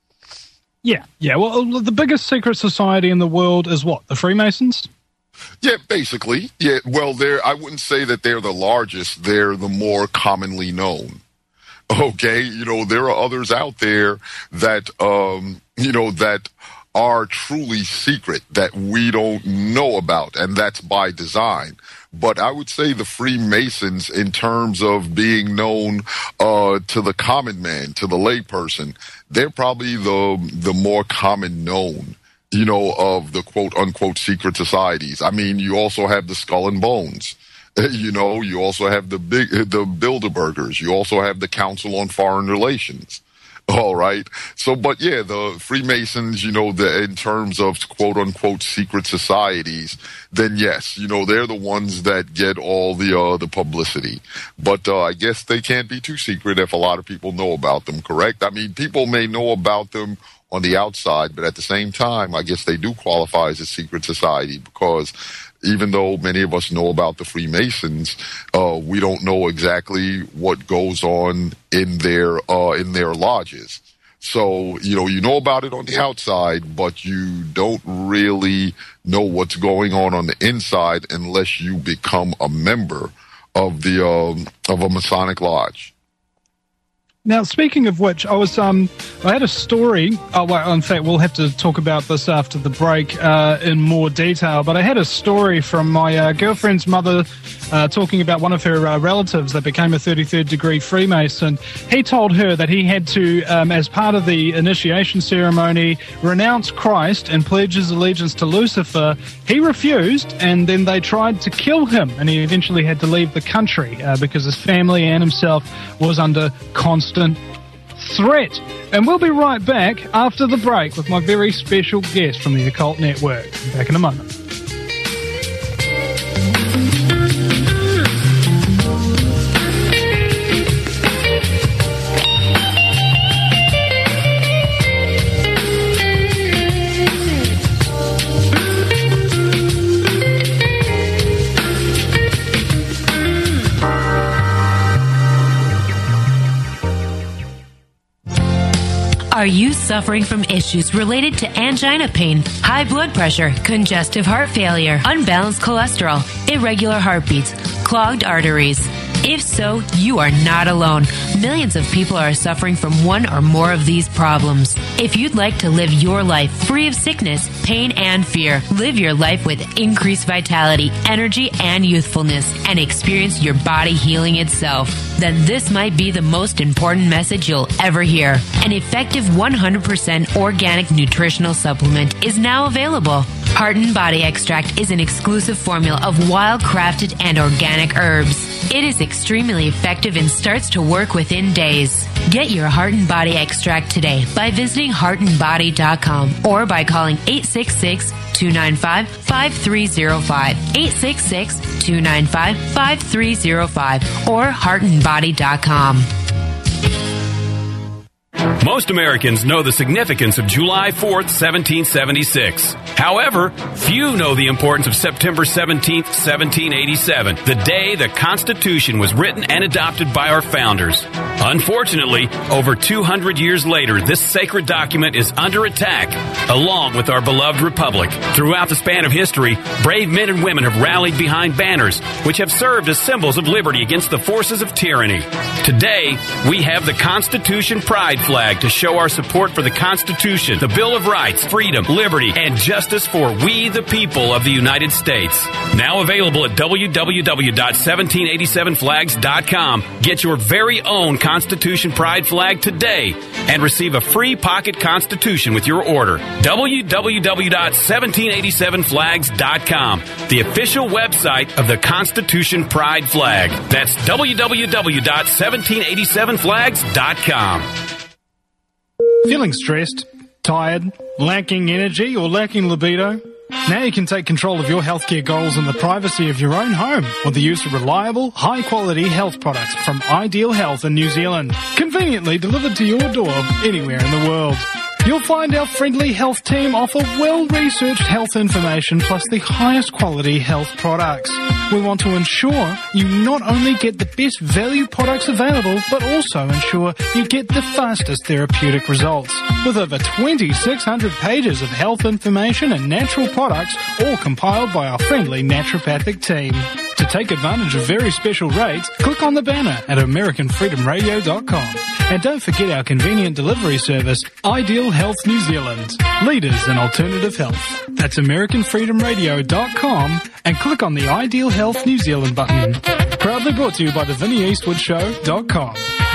Yeah, yeah. Well, the biggest secret society in the world is what? The Freemasons? Yeah, basically. Yeah. Well, they're, I wouldn't say that they're the largest. They're the more commonly known. Okay, you know, there are others out there that, um, you know, that are truly secret that we don't know about, and that's by design. But I would say the Freemasons, in terms of being known uh, to the common man, to the layperson, they're probably the the more common known, you know, of the quote-unquote secret societies. I mean, you also have the Skull and Bones. You know, you also have the big, the Bilderbergers. You also have the Council on Foreign Relations. All right. So, but yeah, the Freemasons, you know, the, in terms of quote unquote secret societies, then yes, you know, they're the ones that get all the, uh, the publicity. But, uh, I guess they can't be too secret if a lot of people know about them, correct? I mean, people may know about them on the outside, but at the same time, I guess they do qualify as a secret society, because even though many of us know about the Freemasons, uh, we don't know exactly what goes on in their uh, in their lodges. So, you know, you know about it on the outside, but you don't really know what's going on on the inside unless you become a member of the um, of a Masonic lodge. Now, speaking of which, I was um, I had a story. Oh, well, in fact, we'll have to talk about this after the break uh, in more detail. But I had a story from my uh, girlfriend's mother uh, talking about one of her uh, relatives that became a thirty-third degree Freemason. He told her that he had to, um, as part of the initiation ceremony, renounce Christ and pledge his allegiance to Lucifer. He refused, and then they tried to kill him, and he eventually had to leave the country uh, because his family and himself was under constant threat. And we'll be right back after the break with my very special guest from the Occult Network. Back in a moment. Are you suffering from issues related to angina pain, high blood pressure, congestive heart failure, unbalanced cholesterol, irregular heartbeats, clogged arteries? If so, you are not alone. Millions of people are suffering from one or more of these problems. If you'd like to live your life free of sickness, pain, and fear, live your life with increased vitality, energy, and youthfulness, and experience your body healing itself, then this might be the most important message you'll ever hear. An effective one hundred percent organic nutritional supplement is now available. Heart and Body Extract is an exclusive formula of wild-crafted and organic herbs. It is extremely effective and starts to work within days. Get your Heart and Body Extract today by visiting heart and body dot com or by calling eight six six, two nine five, five three zero five, eight six six, two nine five, five three zero five, or heart and body dot com. Most Americans know the significance of July fourth, seventeen seventy-six. However, few know the importance of September seventeenth, seventeen eighty-seven, the day the Constitution was written and adopted by our founders. Unfortunately, over two hundred years later, this sacred document is under attack, along with our beloved republic. Throughout the span of history, brave men and women have rallied behind banners, which have served as symbols of liberty against the forces of tyranny. Today, we have the Constitution Pride flag to show our support for the Constitution, the Bill of Rights, freedom, liberty, and justice for we the people of the United States. Now available at w w w dot seventeen eighty-seven flags dot com. Get your very own Constitution Pride flag today and receive a free pocket Constitution with your order. w w w dot seventeen eighty-seven flags dot com, the official website of the Constitution Pride flag. That's w w w dot seventeen eighty-seven flags dot com. Feeling stressed, tired, lacking energy, or lacking libido? Now you can take control of your healthcare goals in the privacy of your own home with the use of reliable, high-quality health products from Ideal Health in New Zealand, conveniently delivered to your door anywhere in the world. You'll find our friendly health team offer well-researched health information plus the highest quality health products. We want to ensure you not only get the best value products available, but also ensure you get the fastest therapeutic results. With over twenty-six hundred pages of health information and natural products, all compiled by our friendly naturopathic team. To take advantage of very special rates, click on the banner at american freedom radio dot com. And don't forget our convenient delivery service, Ideal Health New Zealand, leaders in alternative health. That's american freedom radio dot com and click on the Ideal Health New Zealand button. Proudly brought to you by the vinnie eastwood show dot com.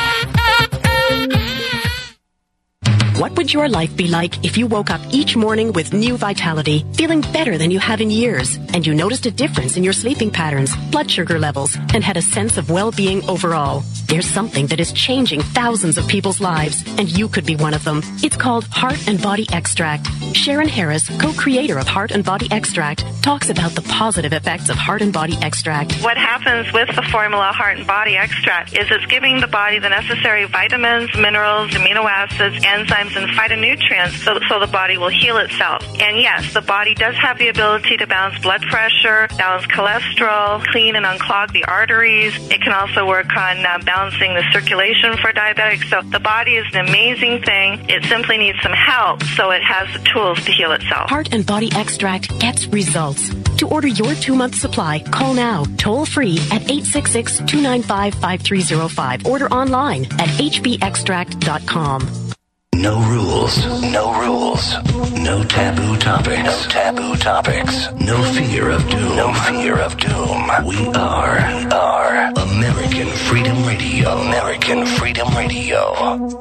What would your life be like if you woke up each morning with new vitality, feeling better than you have in years, and you noticed a difference in your sleeping patterns, blood sugar levels, and had a sense of well-being overall? There's something that is changing thousands of people's lives, and you could be one of them. It's called Heart and Body Extract. Sharon Harris, co-creator of Heart and Body Extract, talks about the positive effects of Heart and Body Extract. What happens with the formula Heart and Body Extract is it's giving the body the necessary vitamins, minerals, amino acids, enzymes, and phytonutrients so, so the body will heal itself. And yes, the body does have the ability to balance blood pressure, balance cholesterol, clean and unclog the arteries. It can also work on uh, balancing the circulation for diabetics. So the body is an amazing thing. It simply needs some help so it has the tools to heal itself. Heart and Body Extract gets results. To order your two-month supply, call now, toll-free at eight six six, two nine five, five three zero five. Order online at h b extract dot com. No rules, no rules, no taboo topics, no taboo topics, no fear of doom, no fear of doom. We are, we are American Freedom Radio, American Freedom Radio.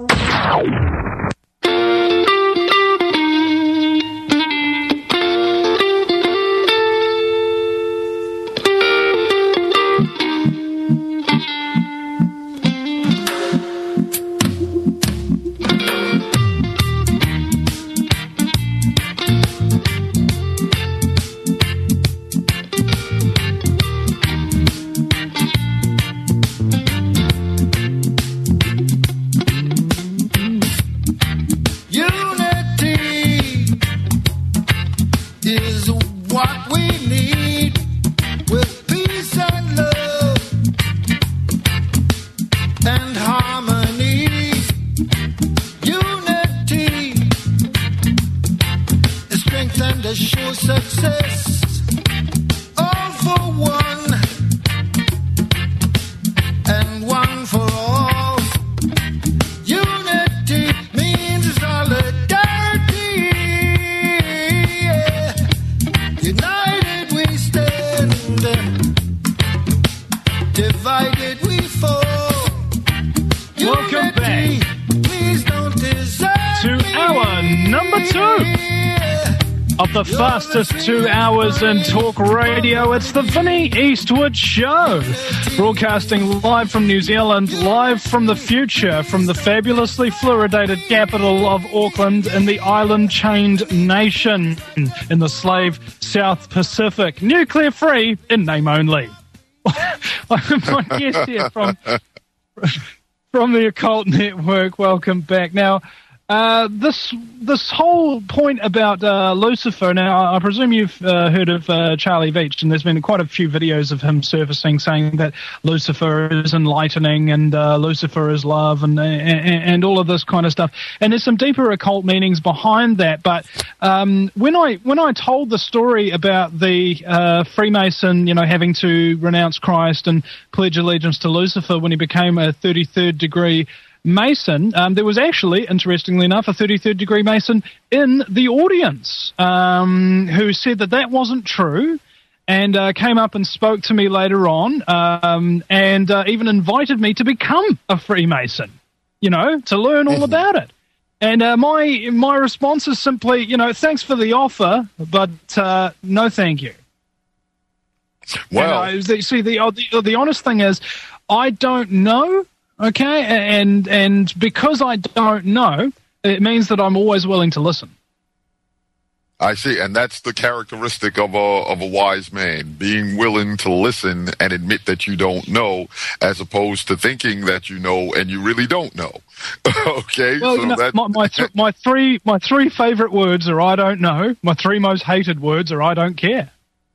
and assure success. All for one, and one for all. Unity means solidarity. Yeah. United we stand, divided we fall. Welcome back Please don't desert to me. hour number two of the fastest two hours in talk radio. It's the Vinnie Eastwood Show, broadcasting live from New Zealand, live from the future, from the fabulously fluoridated capital of Auckland in the island-chained nation in the slave South Pacific, nuclear-free in name only. My guest here from from the Occult Network. Welcome back. Now, uh, this this whole point about uh, Lucifer. Now, I presume you've uh, heard of uh, Charlie Veitch, and there's been quite a few videos of him surfacing saying that Lucifer is enlightening and uh, Lucifer is love, and, and and all of this kind of stuff. And there's some deeper occult meanings behind that. But um, when I when I told the story about the uh, Freemason, you know, having to renounce Christ and pledge allegiance to Lucifer when he became a thirty-third degree Mason, um, there was actually, interestingly enough, a thirty-third degree Mason in the audience um, who said that that wasn't true, and uh, came up and spoke to me later on, um, and uh, even invited me to become a Freemason, you know, to learn all about it. And uh, my my response is simply, you know, thanks for the offer, but uh, no thank you. Well, and, uh, see, the, the the honest thing is, I don't know. Okay, and and because I don't know, it means that I'm always willing to listen. I see, and that's the characteristic of a of a wise man, being willing to listen and admit that you don't know, as opposed to thinking that you know and you really don't know. Okay, well, so you know, that my my, th- my three my three favorite words are I don't know. My three most hated words are I don't care.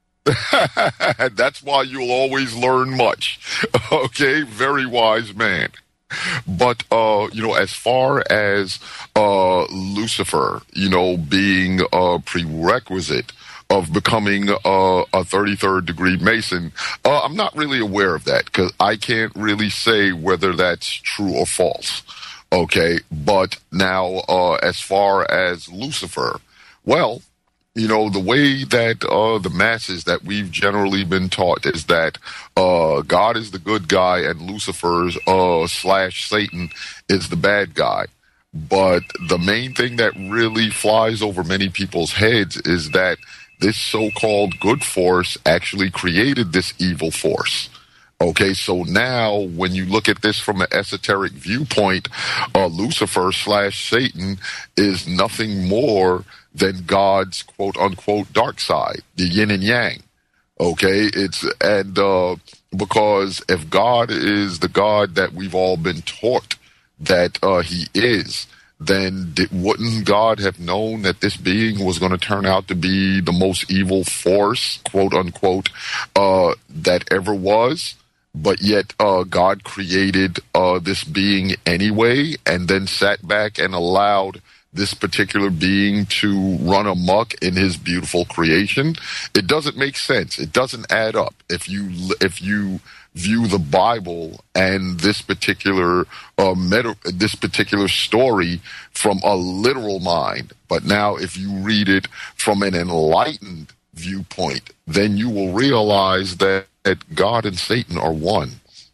That's why you'll always learn much. Okay, very wise man. But, uh, you know, as far as uh, Lucifer, you know, being a prerequisite of becoming uh, a thirty-third degree Mason, uh, I'm not really aware of that because I can't really say whether that's true or false. Okay, but now uh, as far as Lucifer, well, you know, the way that uh, the masses that we've generally been taught is that uh, God is the good guy and Lucifer's uh, slash Satan is the bad guy. But the main thing that really flies over many people's heads is that this so-called good force actually created this evil force. Okay, so now when you look at this from an esoteric viewpoint, uh, Lucifer slash Satan is nothing more than God's quote unquote dark side, the yin and yang. Okay, it's and uh, because if God is the God that we've all been taught that uh, he is, then did, wouldn't God have known that this being was going to turn out to be the most evil force, quote unquote, uh, that ever was? But yet uh, God created uh, this being anyway, and then sat back and allowed this particular being to run amok in his beautiful creation. It doesn't make sense. It doesn't add up. If you if you view the Bible and this particular uh, meta, this particular story from a literal mind, but now if you read it from an enlightened viewpoint, then you will realize that, that God and Satan are one.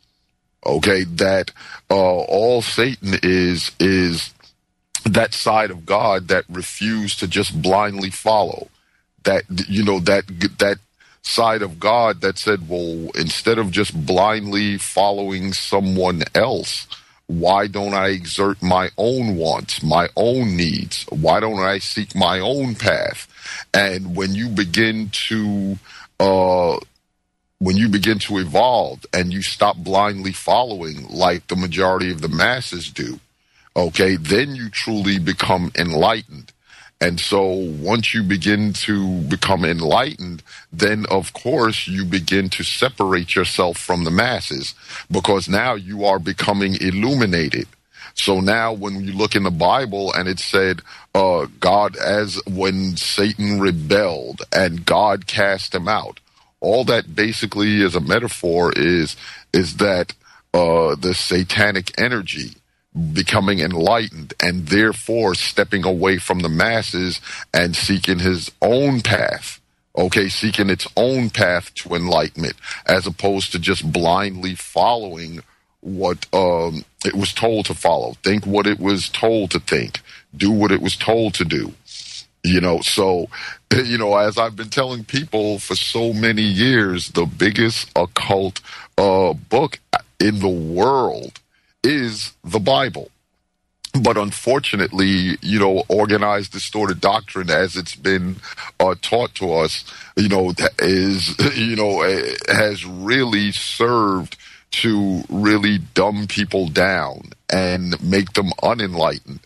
Okay, that uh, all Satan is is that side of God that refused to just blindly follow. That, you know, that that side of God that said, well, instead of just blindly following someone else, why don't I exert my own wants, my own needs? Why don't I seek my own path? And when you begin to uh when you begin to evolve and you stop blindly following like the majority of the masses do, okay, then you truly become enlightened. And so once you begin to become enlightened, then of course you begin to separate yourself from the masses, because now you are becoming illuminated. So now when you look in the Bible and it said, uh, God, as when Satan rebelled and God cast him out, all that basically is a metaphor is, is that, uh, the satanic energy becoming enlightened and therefore stepping away from the masses and seeking his own path. Okay, seeking its own path to enlightenment, as opposed to just blindly following what um, it was told to follow. Think what it was told to think. Do what it was told to do. You know, so, you know, as I've been telling people for so many years, the biggest occult uh, book in the world is the Bible. But unfortunately, you know, organized, distorted doctrine, as it's been uh, taught to us, you know, is, you know, has really served to really dumb people down and make them unenlightened.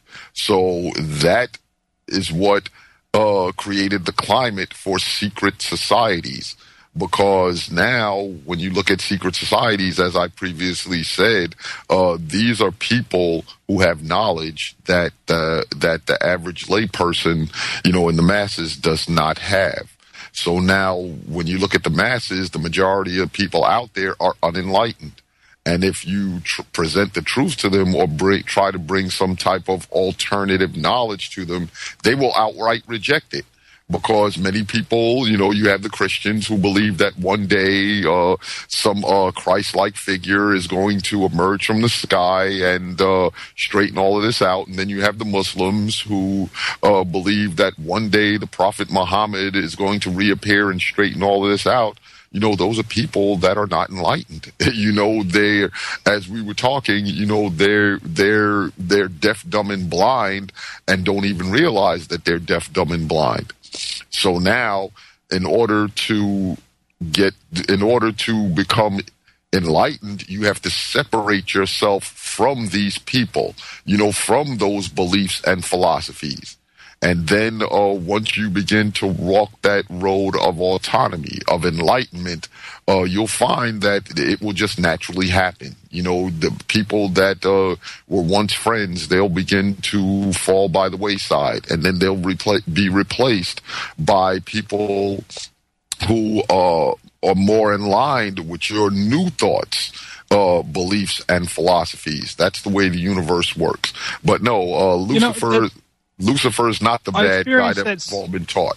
So that is what uh, created the climate for secret societies. Because now, when you look at secret societies, as I previously said, uh, these are people who have knowledge that uh, that the average layperson, you know, in the masses does not have. So now, when you look at the masses, the majority of people out there are unenlightened. And if you tr- present the truth to them or bring, try to bring some type of alternative knowledge to them, they will outright reject it. Because many people, you know, you have the Christians who believe that one day uh, some uh, Christ-like figure is going to emerge from the sky and uh, straighten all of this out. And then you have the Muslims who uh, believe that one day the Prophet Muhammad is going to reappear and straighten all of this out. You know, those are people that are not enlightened. You know, they're, as we were talking, you know, they're, they're, they're deaf, dumb, and blind and don't even realize that they're deaf, dumb, and blind. So now, in order to get, in order to become enlightened, you have to separate yourself from these people, you know, from those beliefs and philosophies. And then uh, once you begin to walk that road of autonomy, of enlightenment, uh, you'll find that it will just naturally happen. You know, the people that uh, were once friends, they'll begin to fall by the wayside, and then they'll repla- be replaced by people who uh, are more in line with your new thoughts. Uh, beliefs and philosophies. That's the way the universe works. But no, uh, Lucifer... You know, that- Lucifer is not the bad guy that we've all been taught.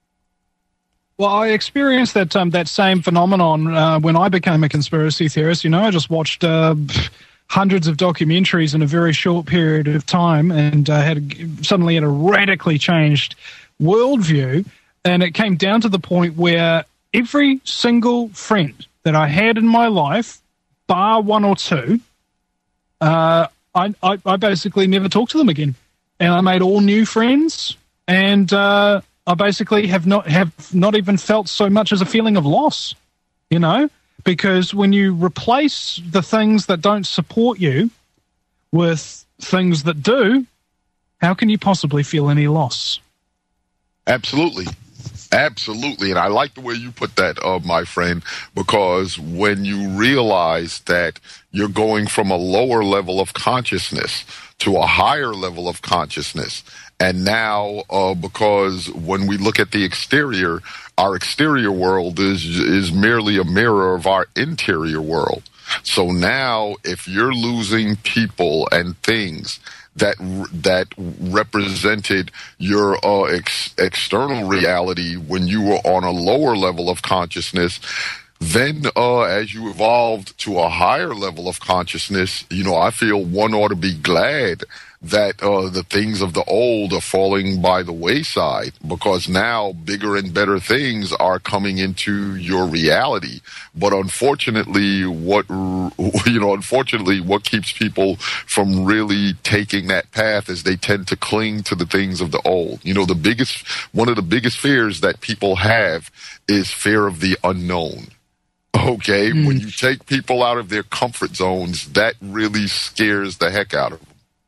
Well, I experienced that um, that same phenomenon uh, when I became a conspiracy theorist. You know, I just watched uh, hundreds of documentaries in a very short period of time, and uh, had a, suddenly had a radically changed worldview. And it came down to the point where every single friend that I had in my life, bar one or two, uh, I, I, I basically never talked to them again. And I made all new friends, and uh, I basically have not have not even felt so much as a feeling of loss, you know, because when you replace the things that don't support you with things that do, how can you possibly feel any loss? Absolutely. Absolutely. And I like the way you put that, uh, my friend, because when you realize that you're going from a lower level of consciousness to a higher level of consciousness, and now uh, because when we look at the exterior, our exterior world is is merely a mirror of our interior world. So now if you're losing people and things that that represented your uh, ex- external reality when you were on a lower level of consciousness, then uh, as you evolved to a higher level of consciousness, you know, I feel one ought to be glad that uh, the things of the old are falling by the wayside, because now bigger and better things are coming into your reality. But unfortunately, what, you know, unfortunately, what keeps people from really taking that path is they tend to cling to the things of the old. You know, the biggest, one of the biggest fears that people have is fear of the unknown. Okay, mm. When you take people out of their comfort zones, that really scares the heck out of them.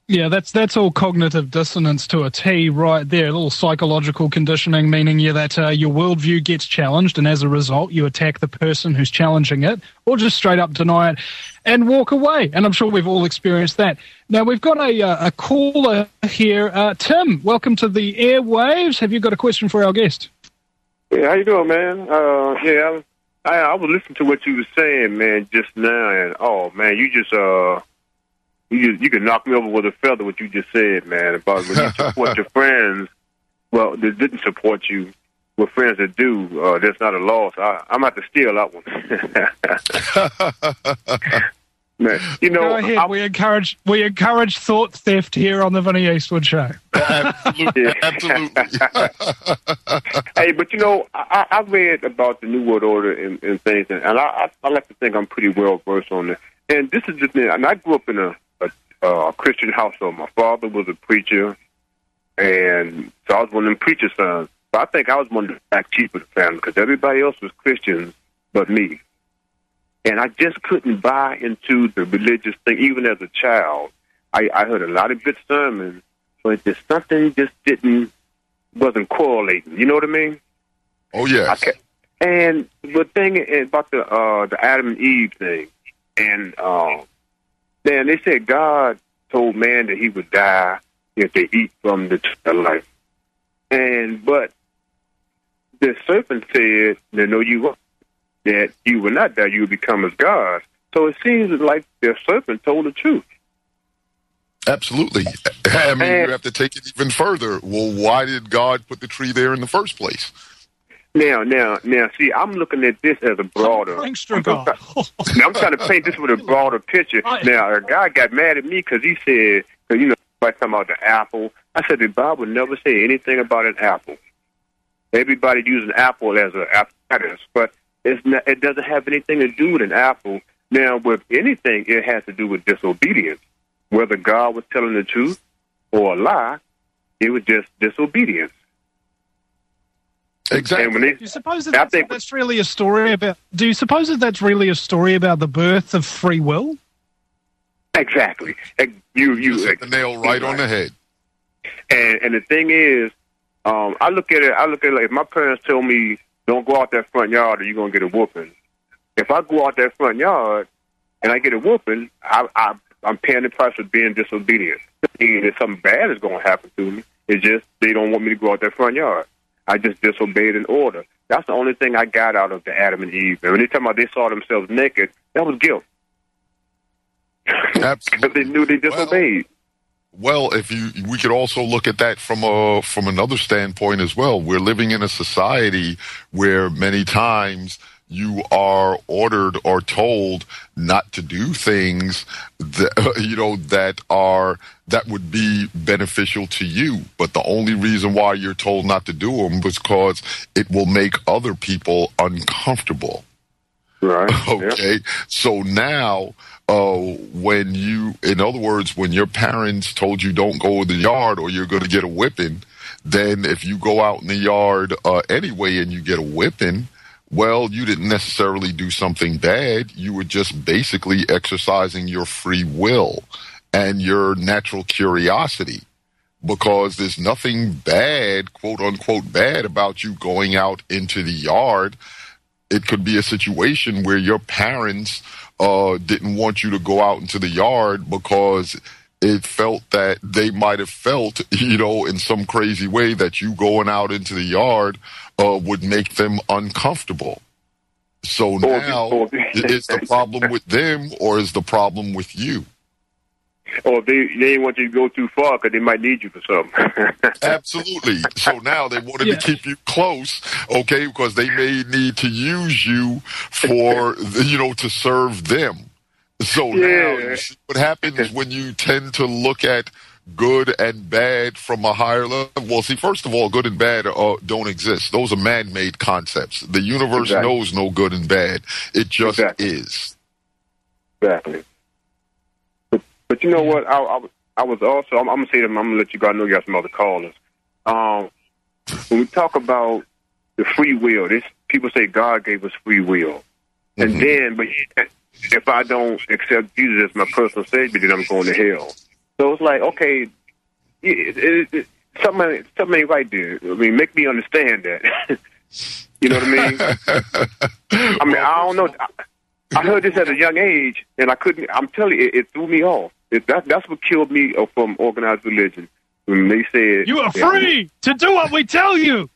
Yeah, that's that's all cognitive dissonance to a T right there. A little psychological conditioning, meaning yeah, that uh, your worldview gets challenged, and as a result, you attack the person who's challenging it, or just straight up deny it and walk away. And I'm sure we've all experienced that. Now, we've got a, uh, a caller here. Uh, Tim, welcome to the airwaves. Have you got a question for our guest? Yeah, how you doing, man? Uh, yeah, I, I was listening to what you were saying, man, just now, and oh, man, you just... uh. You you can knock me over with a feather. What you just said, man, about when you support your friends, well, that didn't support you. With friends that do, uh, that's not a loss. I, I'm about to steal that one. Man, you know, go ahead. I, we encourage we encourage thought theft here on the Vinny Eastwood Show. Absolutely, absolutely. Hey, but you know, I, I read about the New World Order and, and things, and I, I I like to think I'm pretty well versed on it. And this is just, and I grew up in a Uh, Christian household. My father was a preacher, and so I was one of them preacher sons. So I think I was one of the black sheep of the family because everybody else was Christians but me. And I just couldn't buy into the religious thing, even as a child. I, I heard a lot of good sermons, but just something just didn't, wasn't correlating. You know what I mean? Oh, yes. Okay. And the thing about the uh, the Adam and Eve thing, and uh, then they said God told man that he would die if they eat from the tree of life. And but the serpent said, no, you won't. That you will not die, you will become as gods. So it seems like the serpent told the truth. Absolutely. I mean, and, you have to take it even further. Well, why did God put the tree there in the first place? Now, now, now, see, I'm looking at this as a broader... I'm, I'm, I'm trying to paint this with a broader picture. Now, a guy got mad at me because he said, cause, you know, by talking about the apple. I said the Bible never say anything about an apple. Everybody uses an apple as an apparatus, but it's not, it doesn't have anything to do with an apple. Now, with anything, it has to do with disobedience. Whether God was telling the truth or a lie, it was just disobedience. Exactly. They, do you suppose that that's, think, that's really a story about? Do you suppose that that's really a story about the birth of free will? Exactly. You you hit the nail right on the head. And and the thing is, um, I look at it. I look at it like if my parents tell me don't go out that front yard or you're gonna get a whooping. If I go out that front yard and I get a whooping, I, I I'm paying the price for being disobedient. And if something bad is gonna happen to me, it's just they don't want me to go out that front yard. I just disobeyed an order. That's the only thing I got out of the Adam and Eve. And when they talk about they saw themselves naked, that was guilt. Absolutely. Because they knew they disobeyed. Well, well, if you, we could also look at that from a from another standpoint as well. We're living in a society where many times you are ordered or told not to do things that, you know, that are, that would be beneficial to you. But the only reason why you're told not to do them is because it will make other people uncomfortable. Right. Okay. Yeah. So now, uh, when you, in other words, when your parents told you don't go in the yard or you're going to get a whipping, then if you go out in the yard, uh, anyway, and you get a whipping, well, you didn't necessarily do something bad. You were just basically exercising your free will and your natural curiosity, because there's nothing bad, quote unquote, bad about you going out into the yard. It could be a situation where your parents uh, didn't want you to go out into the yard because it felt that they might have felt, you know, in some crazy way that you going out into the yard uh, would make them uncomfortable. So now, is the problem with them or is the problem with you? Or they they didn't want you to go too far because they might need you for something. Absolutely. So now they wanted yeah. to keep you close, okay, because they may need to use you for, you know, to serve them. So yeah. now you see what happens when you tend to look at good and bad from a higher level. Well, see, first of all, good and bad uh, don't exist. Those are man-made concepts. The universe exactly. knows no good and bad. It just exactly. is. Exactly. But, but you know what? I, I, I was also, I'm, I'm going to say that, I'm going to let you guys know you got some other callers. Um, when we talk about the free will, this, people say God gave us free will. Mm-hmm. And then, but if I don't accept Jesus as my personal Savior, then I'm going to hell. So it's like, okay, it, it, it, something, something ain't right there. I mean, make me understand that. You know what I mean? I mean, I don't know. I, I heard this at a young age, and I couldn't. I'm telling you, it, it threw me off. It, that, that's what killed me from organized religion. When they said you are free yeah, to do what we tell you.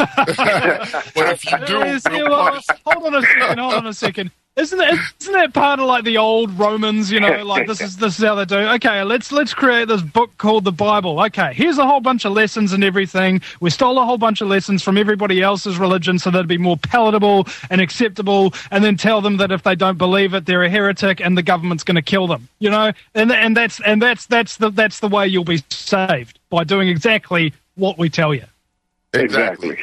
But if you do, Yes, you are. Hold on a second. Hold on a second. Isn't that isn't that part of like the old Romans? You know, like this is this is how they do. Okay, let's let's create this book called the Bible. Okay, here's a whole bunch of lessons and everything. We stole a whole bunch of lessons from everybody else's religion so that'd be more palatable and acceptable. And then tell them that if they don't believe it, they're a heretic and the government's going to kill them. You know, and and that's and that's that's the that's the way you'll be saved, by doing exactly what we tell you. Exactly.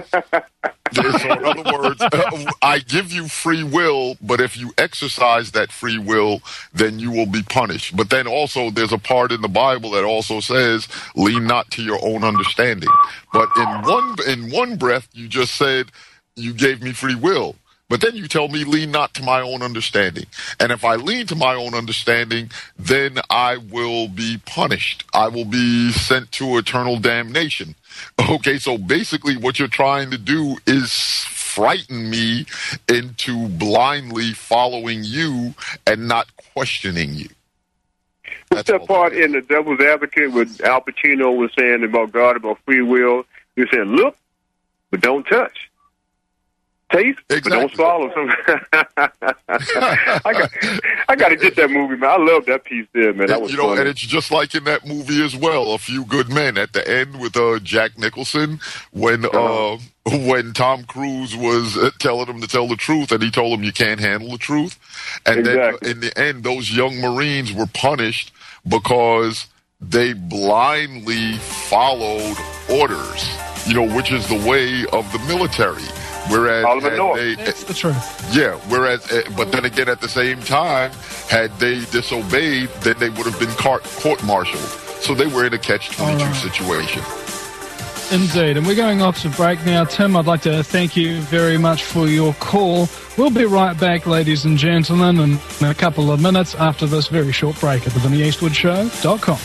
So in other words, uh, I give you free will, but if you exercise that free will, then you will be punished. But then also there's a part in the Bible that also says, lean not to your own understanding. But in one in one breath, you just said, you gave me free will. But then you tell me, lean not to my own understanding. And if I lean to my own understanding, then I will be punished. I will be sent to eternal damnation. Okay, so basically what you're trying to do is frighten me into blindly following you and not questioning you. What's that part in The Devil's Advocate where Al Pacino was saying about God, about free will? He was saying, look, but don't touch. Taste, exactly. But don't swallow something. I got, I got to get that movie, man. I love that piece there, man. That was you know, funny. And it's just like in that movie as well, A Few Good Men at the end with uh, Jack Nicholson when uh, uh, when Tom Cruise was telling him to tell the truth, and he told him you can't handle the truth, and exactly. then in the end, those young Marines were punished because they blindly followed orders. You know, which is the way of the military. Whereas they, that's the truth. Yeah, whereas, but then again, at the same time, had they disobeyed, then they would have been court-martialed. So they were in a catch twenty-two right. situation. Indeed, and we're going off to break now. Tim, I'd like to thank you very much for your call. We'll be right back, ladies and gentlemen, in a couple of minutes after this very short break at the Vinnie Eastwood Show dot com.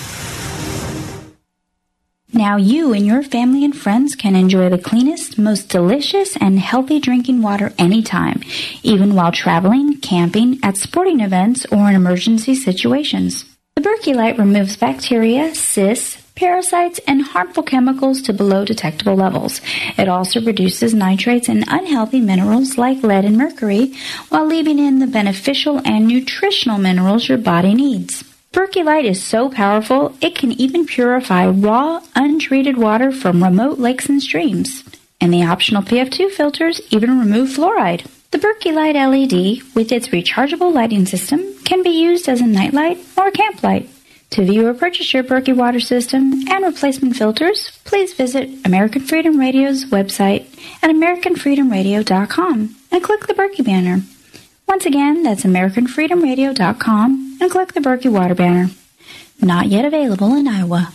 Now you and your family and friends can enjoy the cleanest, most delicious, and healthy drinking water anytime, even while traveling, camping, at sporting events, or in emergency situations. The Berkey Light removes bacteria, cysts, parasites, and harmful chemicals to below detectable levels. It also reduces nitrates and unhealthy minerals like lead and mercury, while leaving in the beneficial and nutritional minerals your body needs. Berkey Light is so powerful, it can even purify raw, untreated water from remote lakes and streams. And the optional P F two filters even remove fluoride. The Berkey Light L E D, with its rechargeable lighting system, can be used as a nightlight or a camp light. To view or purchase your Berkey water system and replacement filters, please visit American Freedom Radio's website at American Freedom Radio dot com and click the Berkey banner. Once again, that's American Freedom Radio dot com and click the Berkey Water banner. Not yet available in Iowa.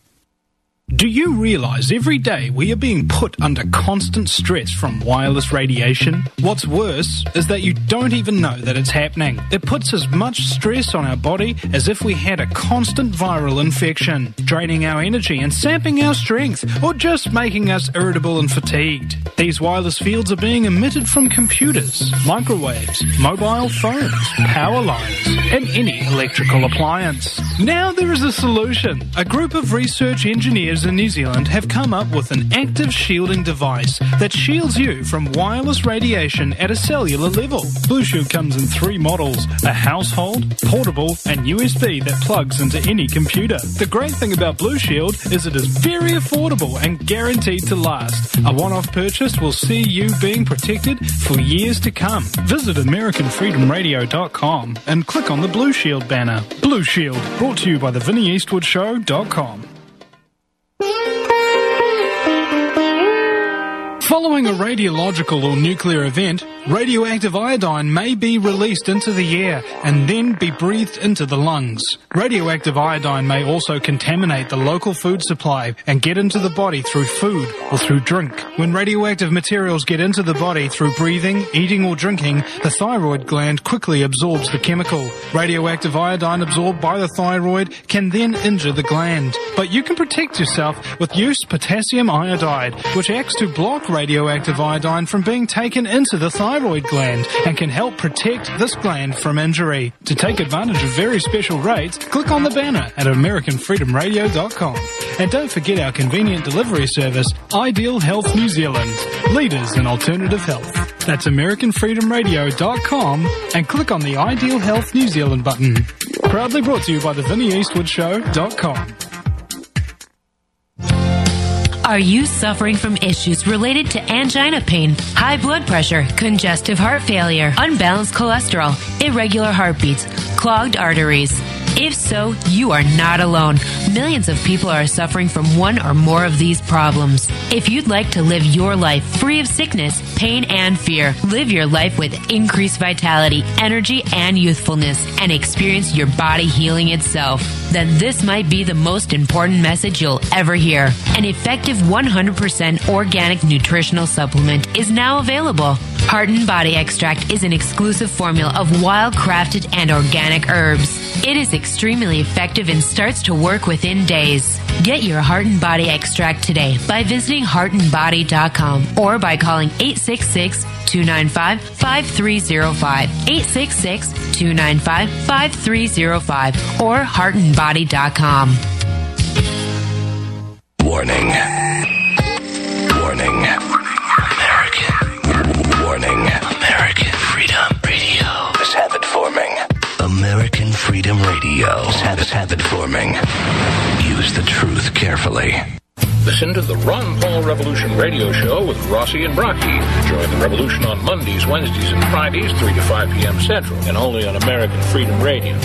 Do you realize every day we are being put under constant stress from wireless radiation? What's worse is that you don't even know that it's happening. It puts as much stress on our body as if we had a constant viral infection, draining our energy and sapping our strength, or just making us irritable and fatigued. These wireless fields are being emitted from computers, microwaves, mobile phones, power lines, and any electrical appliance. Now there is a solution. A group of research engineers in New Zealand have come up with an active shielding device that shields you from wireless radiation at a cellular level. Blue Shield comes in three models: a household, portable, and U S B that plugs into any computer. The great thing about Blue Shield is it is very affordable and guaranteed to last. A one-off purchase will see you being protected for years to come. Visit American Freedom Radio dot com and click on the Blue Shield banner. Blue Shield, brought to you by the Vinnie Eastwood Show dot com. Following a radiological or nuclear event, radioactive iodine may be released into the air and then be breathed into the lungs. Radioactive iodine may also contaminate the local food supply and get into the body through food or through drink. When radioactive materials get into the body through breathing, eating or drinking, the thyroid gland quickly absorbs the chemical. Radioactive iodine absorbed by the thyroid can then injure the gland. But you can protect yourself with use potassium iodide, which acts to block radioactive iodine from being taken into the thyroid gland and can help protect this gland from injury. To take advantage of very special rates, click on the banner at American Freedom Radio dot com. And don't forget our convenient delivery service, Ideal Health New Zealand, leaders in alternative health. That's American Freedom Radio dot com and click on the Ideal Health New Zealand button. Proudly brought to you by the Vinnie Eastwood Show dot com. Are you suffering from issues related to angina pain, high blood pressure, congestive heart failure, unbalanced cholesterol, irregular heartbeats, clogged arteries? If so, you are not alone. Millions of people are suffering from one or more of these problems. If you'd like to live your life free of sickness, pain, and fear, live your life with increased vitality, energy, and youthfulness, and experience your body healing itself, then this might be the most important message you'll ever hear. An effective one hundred percent organic nutritional supplement is now available. Heart and Body Extract is an exclusive formula of wild-crafted and organic herbs. It is extremely effective and starts to work within days. Get your Heart and Body Extract today by visiting heart and body dot com or by calling eight six six, two nine five, five three zero five, eight six six, two nine five, five three zero five, or heart and body dot com. Warning. Warning. American. Warning. American Freedom Radio. This habit forming. American Freedom Radio. This habit, habit forming. Use the truth carefully. Listen to the Ron Paul Revolution Radio Show with Rossi and Brocky. Join the revolution on Mondays, Wednesdays, and Fridays, three to five p.m. Central, and only on American Freedom Radio.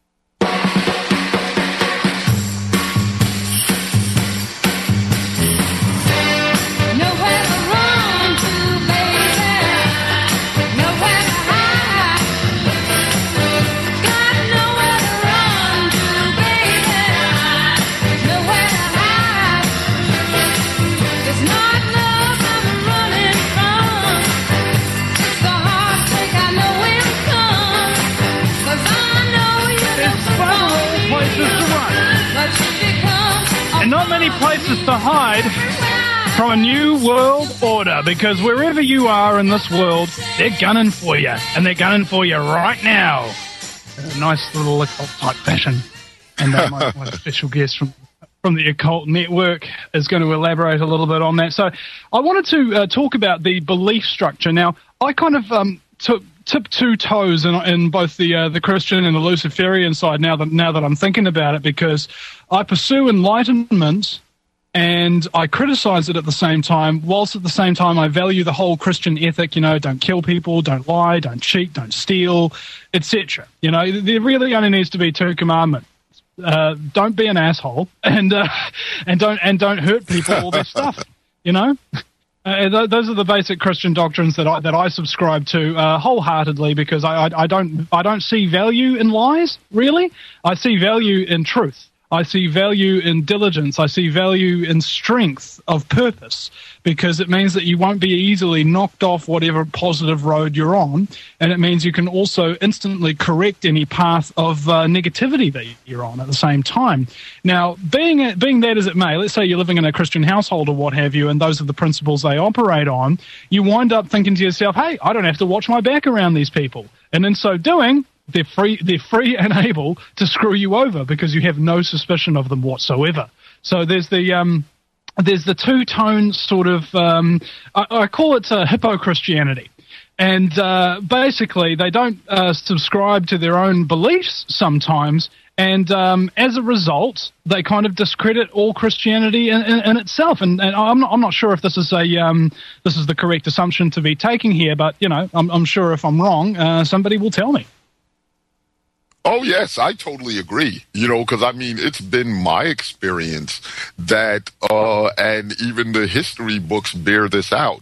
And not many places to hide from a new world order, because wherever you are in this world, they're gunning for you, and they're gunning for you right now. In a nice little occult type fashion. And uh, my, my special guest from from the Occult Network is going to elaborate a little bit on that. So I wanted to uh, talk about the belief structure. Now, I kind of um, took tip two toes in, in both the uh, the Christian and the Luciferian side now that now that I'm thinking about it, because I pursue enlightenment and I criticize it at the same time, whilst at the same time I value the whole Christian ethic, you know, don't kill people, don't lie, don't cheat, don't steal, et cetera. You know, there really only needs to be two commandments. Uh, don't be an asshole, and uh, and don't and don't hurt people, all this stuff, you know. Uh, th- those are the basic Christian doctrines that I that I subscribe to uh, wholeheartedly, because I, I I don't I don't see value in lies, really. I see value in truth. I see value in diligence. I see value in strength of purpose, because it means that you won't be easily knocked off whatever positive road you're on, and it means you can also instantly correct any path of uh, negativity that you're on at the same time. Now, being being that as it may, let's say you're living in a Christian household or what have you, and those are the principles they operate on, you wind up thinking to yourself, hey, I don't have to watch my back around these people. And in so doing, They're free, they're free and able to screw you over, because you have no suspicion of them whatsoever. So there's the um, there's the two-tone sort of, um, I, I call it uh, hippo-Christianity. And uh, basically they don't uh, subscribe to their own beliefs sometimes, and um, as a result, they kind of discredit all Christianity in, in, in itself. And, and I'm not, I'm not sure if this is a um, this is the correct assumption to be taking here, but you know, I'm, I'm sure if I'm wrong, uh, somebody will tell me. Oh, yes, I totally agree. You know, because, I mean, it's been my experience that, uh, and even the history books bear this out,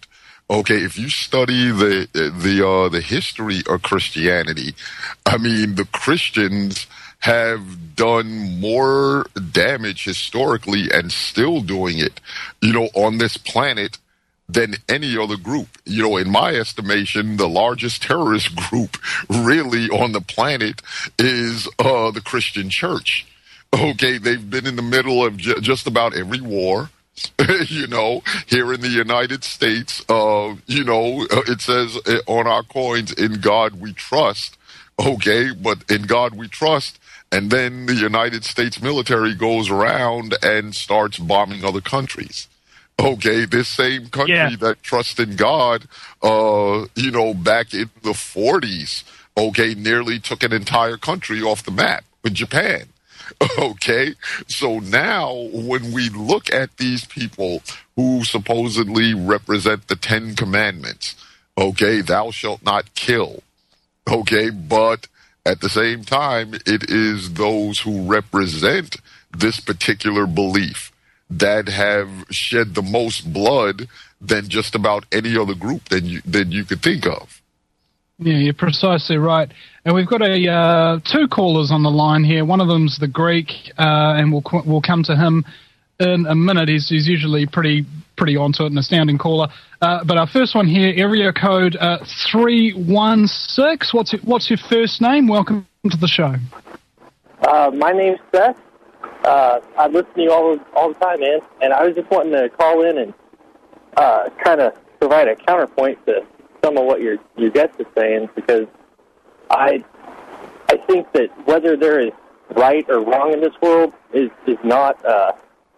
Okay, if you study the the uh, the history of Christianity, I mean, the Christians have done more damage historically and still doing it, you know, on this planet than any other group. You know, in my estimation, the largest terrorist group really on the planet is uh, the Christian church. Okay, they've been in the middle of j- just about every war. You know, here in the United States, uh, you know, it says on our coins, "In God we trust." Okay, but in God we trust. And then the United States military goes around and starts bombing other countries. Okay, this same country yeah. that trusts in God, uh, you know, back in the forties, okay, nearly took an entire country off the map with Japan. Okay, so now when we look at these people who supposedly represent the Ten Commandments, okay, thou shalt not kill, okay, but at the same time, it is those who represent this particular belief that have shed the most blood than just about any other group that you, that you could think of. Yeah, you're precisely right. And we've got a uh, two callers on the line here. One of them's the Greek, uh, and we'll we'll come to him in a minute. He's, he's usually pretty pretty onto it, an astounding caller. Uh, but our first one here, area code uh, three one six. What's your, what's your first name? Welcome to the show. Uh, my name's Seth. Uh, I listen to you all all the time, man. And I was just wanting to call in and uh, kind of provide a counterpoint to some of what your your guest is saying, because I I think that whether there is right or wrong in this world is is not uh,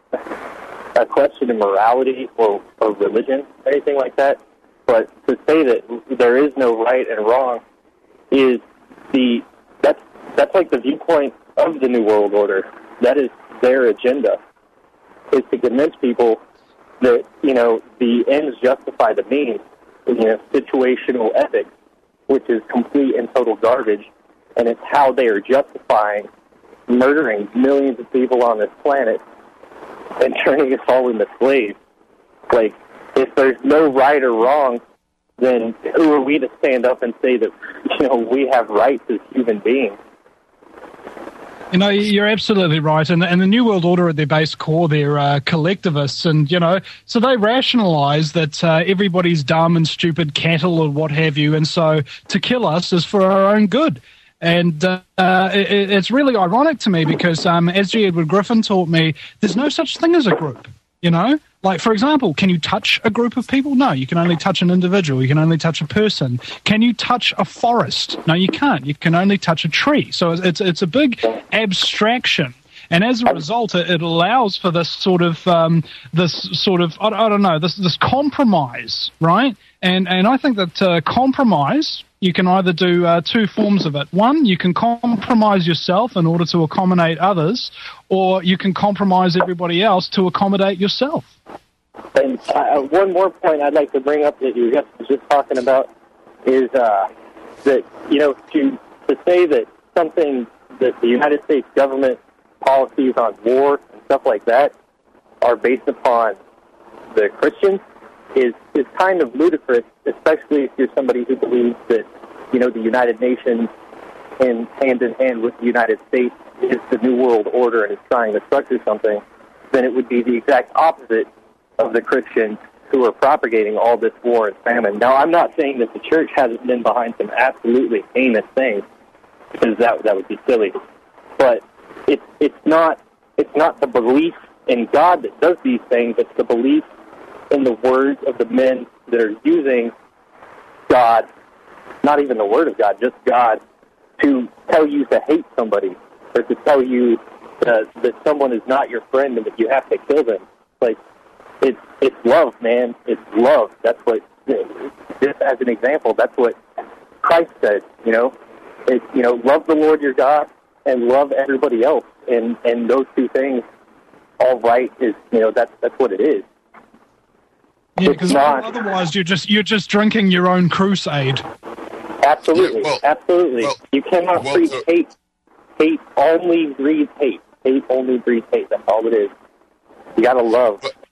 a question of morality or, or religion or anything like that. But to say that there is no right and wrong is the that's that's like the viewpoint of the New World Order. That is their agenda, is to convince people that, you know, the ends justify the means. You know, situational ethics, which is complete and total garbage, and it's how they are justifying murdering millions of people on this planet and turning us all into slaves. Like, if there's no right or wrong, then who are we to stand up and say that, you know, we have rights as human beings? You know, you're absolutely right. And, and the New World Order at their base core, they're uh, collectivists. And, you know, so they rationalize that uh, everybody's dumb and stupid cattle or what have you. And so to kill us is for our own good. And uh, it, it's really ironic to me because, um, as G. Edward Griffin taught me, there's no such thing as a group, you know? Like, for example, can you touch a group of people? No, you can only touch an individual. You can only touch a person. Can you touch a forest? No, you can't. You can only touch a tree. So it's it's a big abstraction. And as a result, it, it allows for this sort of, um, this sort of, I, I don't know, this this compromise, right? And and I think that uh, compromise, you can either do uh, two forms of it. One, you can compromise yourself in order to accommodate others, or you can compromise everybody else to accommodate yourself. And uh, one more point I'd like to bring up that you guys was just talking about is uh, that, you know, to to say that something that the United States government policies on war and stuff like that are based upon the Christians is, is kind of ludicrous, especially if you're somebody who believes that, you know, the United Nations, in hand in hand with the United States, is the New World Order and is trying to structure something. Then it would be the exact opposite of the Christians who are propagating all this war and famine. Now, I'm not saying that the church hasn't been behind some absolutely heinous things, because that that would be silly. But it's it's not it's not the belief in God that does these things. It's the belief in the words of the men that are using God, not even the word of God, just God, to tell you to hate somebody or to tell you uh, that someone is not your friend and that you have to kill them. Like, it's it's love, man. It's love. That's what, just as an example, that's what Christ said. You know, it's, you know, love the Lord your God and love everybody else, and and those two things, all right, is, you know, that's that's what it is. Yeah, because otherwise you're just you're just drinking your own crusade. Absolutely, yeah, well, absolutely. Well, you cannot well, preach uh, hate. Hate only breeds hate. Hate only breeds hate. That's all it is. You gotta love.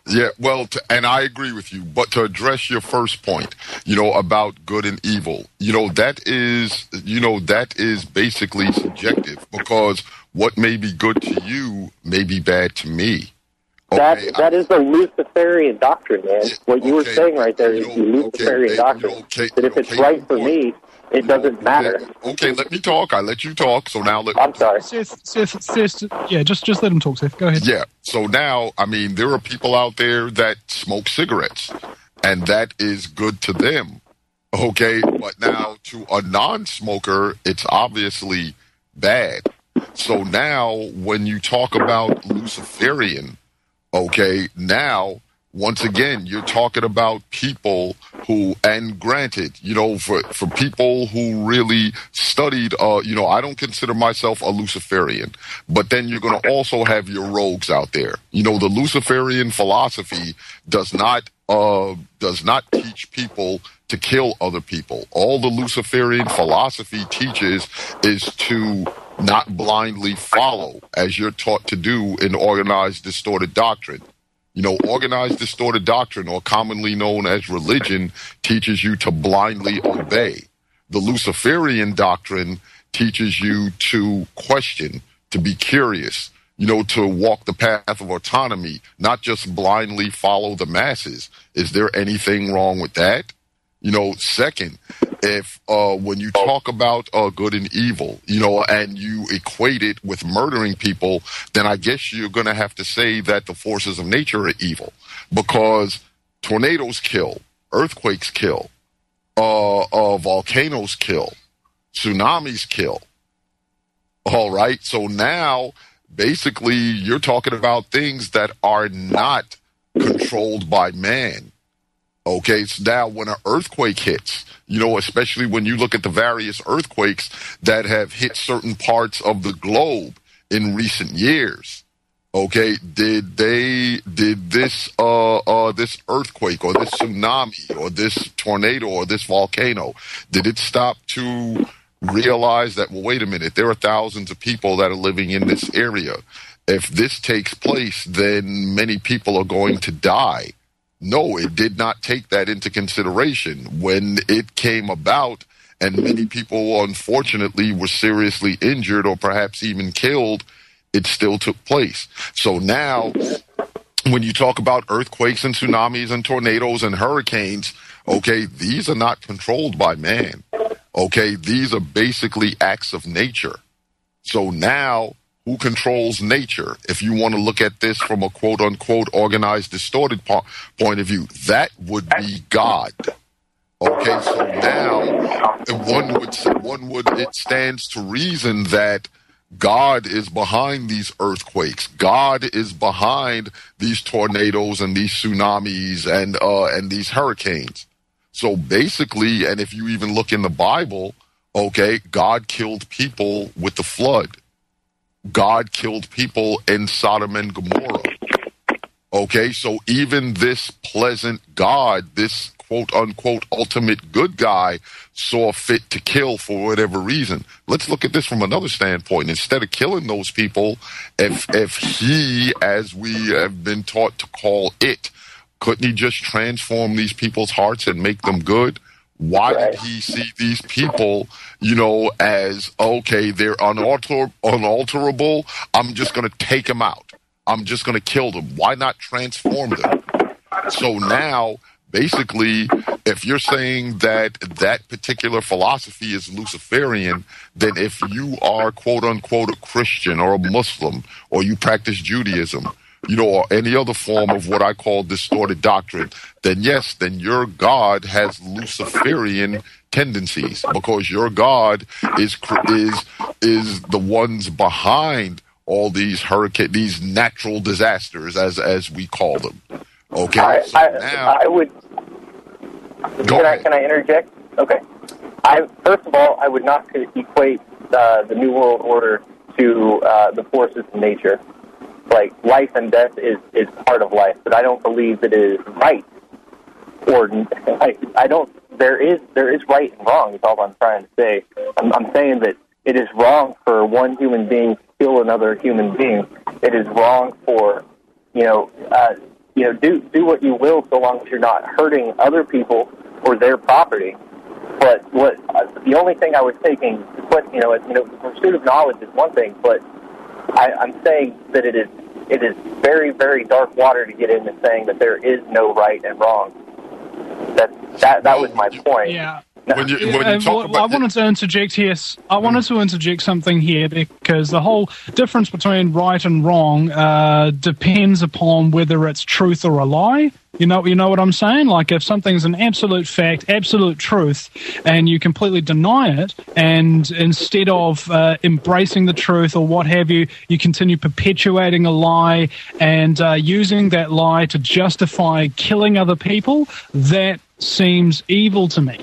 Yeah, well, to, and I agree with you. But to address your first point, you know, about good and evil, you know, that is, you know, that is basically subjective, because what may be good to you may be bad to me. Okay, that that I, is the Luciferian doctrine, man. What you okay, were saying right there is the Luciferian okay, doctrine. Okay, that if it's okay, right for me, it doesn't matter. Okay, let me talk. I let you talk. So now let I'm sorry. Seth, Seth, Seth, yeah, just just let him talk, Seth. Go ahead. Yeah. So now, I mean, there are people out there that smoke cigarettes, and that is good to them. Okay, but now to a non-smoker, it's obviously bad. So now, when you talk about Luciferian, okay, now, once again, you're talking about people who, and granted, you know, for, for people who really studied, uh, you know, I don't consider myself a Luciferian, but then you're going to also have your rogues out there. You know, the Luciferian philosophy does not, uh, does not teach people to kill other people. All the Luciferian philosophy teaches is to not blindly follow, as you're taught to do in organized distorted doctrine. You know, organized distorted doctrine, or commonly known as religion, teaches you to blindly obey. The Luciferian doctrine teaches you to question, to be curious, you know, to walk the path of autonomy, not just blindly follow the masses. Is there anything wrong with that? You know, second, if uh, when you talk about uh, good and evil, you know, and you equate it with murdering people, then I guess you're going to have to say that the forces of nature are evil, because tornadoes kill, earthquakes kill, uh, uh, volcanoes kill, tsunamis kill. All right. So now, basically, you're talking about things that are not controlled by man. Okay, so now when an earthquake hits, you know, especially when you look at the various earthquakes that have hit certain parts of the globe in recent years, okay, did they, did this, uh, uh, this earthquake or this tsunami or this tornado or this volcano, did it stop to realize that, well, wait a minute, there are thousands of people that are living in this area. If this takes place, then many people are going to die. No, it did not take that into consideration. When it came about, and many people, unfortunately, were seriously injured or perhaps even killed, it still took place. So now, when you talk about earthquakes and tsunamis and tornadoes and hurricanes, okay, these are not controlled by man. Okay, these are basically acts of nature. So now, who controls nature? If you want to look at this from a quote-unquote organized, distorted po- point of view, that would be God. Okay, so now one would one would it stands to reason that God is behind these earthquakes. God is behind these tornadoes and these tsunamis and uh, and these hurricanes. So basically, and if you even look in the Bible, okay, God killed people with the flood. God killed people in Sodom and Gomorrah. Okay, so even this pleasant God, this quote-unquote ultimate good guy, saw fit to kill for whatever reason. Let's look at this from another standpoint. Instead of killing those people, if if he, as we have been taught to call it, couldn't he just transform these people's hearts and make them good? Why did he see these people, you know, as, okay, they're unalter- unalterable, I'm just going to take them out. I'm just going to kill them. Why not transform them? So now, basically, if you're saying that that particular philosophy is Luciferian, then if you are, quote-unquote, a Christian or a Muslim, or you practice Judaism, you know, or any other form of what I call distorted doctrine, then yes, then your God has Luciferian tendencies, because your God is is is the ones behind all these hurricane, these natural disasters, as as we call them. Okay, I, so I, now I would. Can I can I interject? Okay. I first of all, I would not equate uh, the New World Order to uh, the forces of nature. Like, life and death is, is part of life, but I don't believe it is right. Or I, I don't. There is there is right and wrong. Is all I'm trying to say. I'm, I'm saying that it is wrong for one human being to kill another human being. It is wrong for, you know, uh, you know, do do what you will so long as you're not hurting other people or their property. But what uh, the only thing I was taking, you know, you know, pursuit of knowledge is one thing, but I, I'm saying that it is it is very, very dark water to get into saying that there is no right and wrong. That that that was my point. Yeah. When you, when you Uh, talk well, about I wanted to interject here. I wanted to interject something here because the whole difference between right and wrong uh, depends upon whether it's truth or a lie. You know, you know what I'm saying? Like if something's an absolute fact, absolute truth, and you completely deny it, and instead of uh, embracing the truth or what have you, you continue perpetuating a lie and uh, using that lie to justify killing other people, that seems evil to me.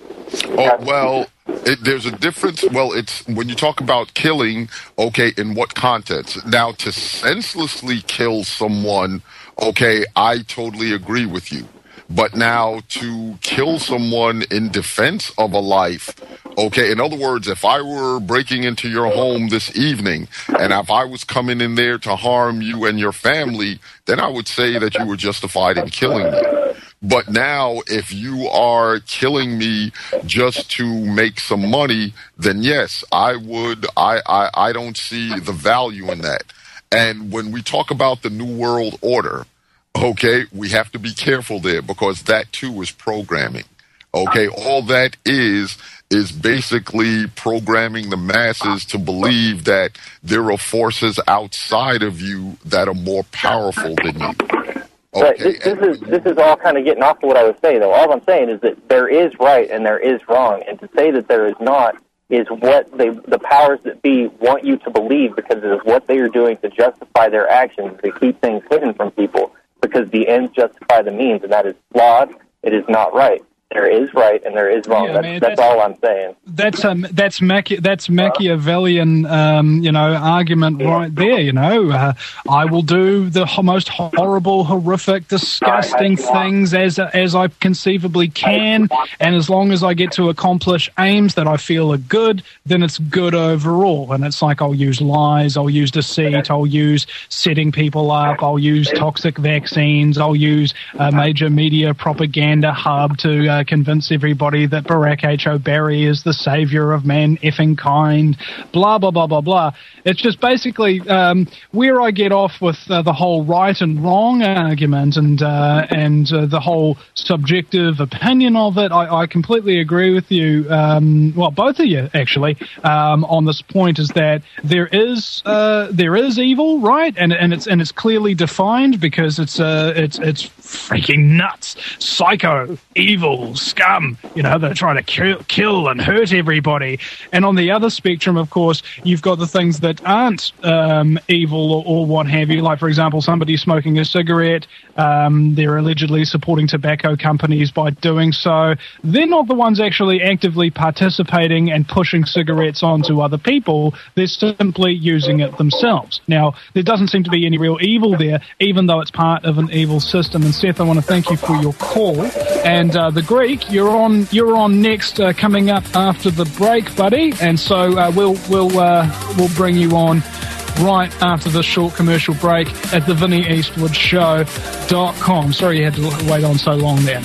Oh, well, it, there's a difference. Well, it's when you talk about killing, okay, in what context? Now, to senselessly kill someone, okay, I totally agree with you. But now to kill someone in defense of a life, okay, in other words, if I were breaking into your home this evening and if I was coming in there to harm you and your family, then I would say that you were justified in killing me. But now, if you are killing me just to make some money, then yes, I would. I, I, I don't see the value in that. And when we talk about the New World Order, okay, we have to be careful there because that too is programming. Okay, all that is is basically programming the masses to believe that there are forces outside of you that are more powerful than you. But this, this is this is all kind of getting off of what I was saying, though. All I'm saying is that there is right and there is wrong, and to say that there is not is what they, the powers that be want you to believe because it is what they are doing to justify their actions, to keep things hidden from people, because the ends justify the means, and that is flawed. It is not right. There is right and there is wrong. Yeah, that's, man, that's that's- all I'm saying. That's um, that's Machi- that's Machiavellian, um, you know, argument right there. You know, uh, I will do the ho- most horrible, horrific, disgusting things as as I conceivably can, and as long as I get to accomplish aims that I feel are good, then it's good overall. And it's like I'll use lies, I'll use deceit, I'll use setting people up, I'll use toxic vaccines, I'll use a major media propaganda hub to uh, convince everybody that Barack H. O'Barry is the savior of man effing kind, blah, blah, blah, blah, blah. It's just basically um, where I get off with uh, the whole right and wrong argument and uh, and uh, the whole subjective opinion of it. I, I completely agree with you, um, well, both of you, actually, um, on this point is that there is uh, there is evil, right? And and it's and it's clearly defined because it's uh, it's it's freaking nuts, psycho, evil, scum. You know, they're trying to kill, kill and hurt everybody. And on the other spectrum, of course, you've got the things that aren't um, evil or, or what have you. Like, for example, somebody smoking a cigarette, um, they're allegedly supporting tobacco companies by doing so. They're not the ones actually actively participating and pushing cigarettes onto other people. They're simply using it themselves. Now, there doesn't seem to be any real evil there, even though it's part of an evil system. And Seth, I want to thank you for your call. And uh, the Greek, you're on. You're on next, uh, coming up after the break, buddy. And so uh, we'll we'll uh, we'll bring you on right after this short commercial break at the Vinnie Eastwood Show dot com. Sorry you had to wait on so long then.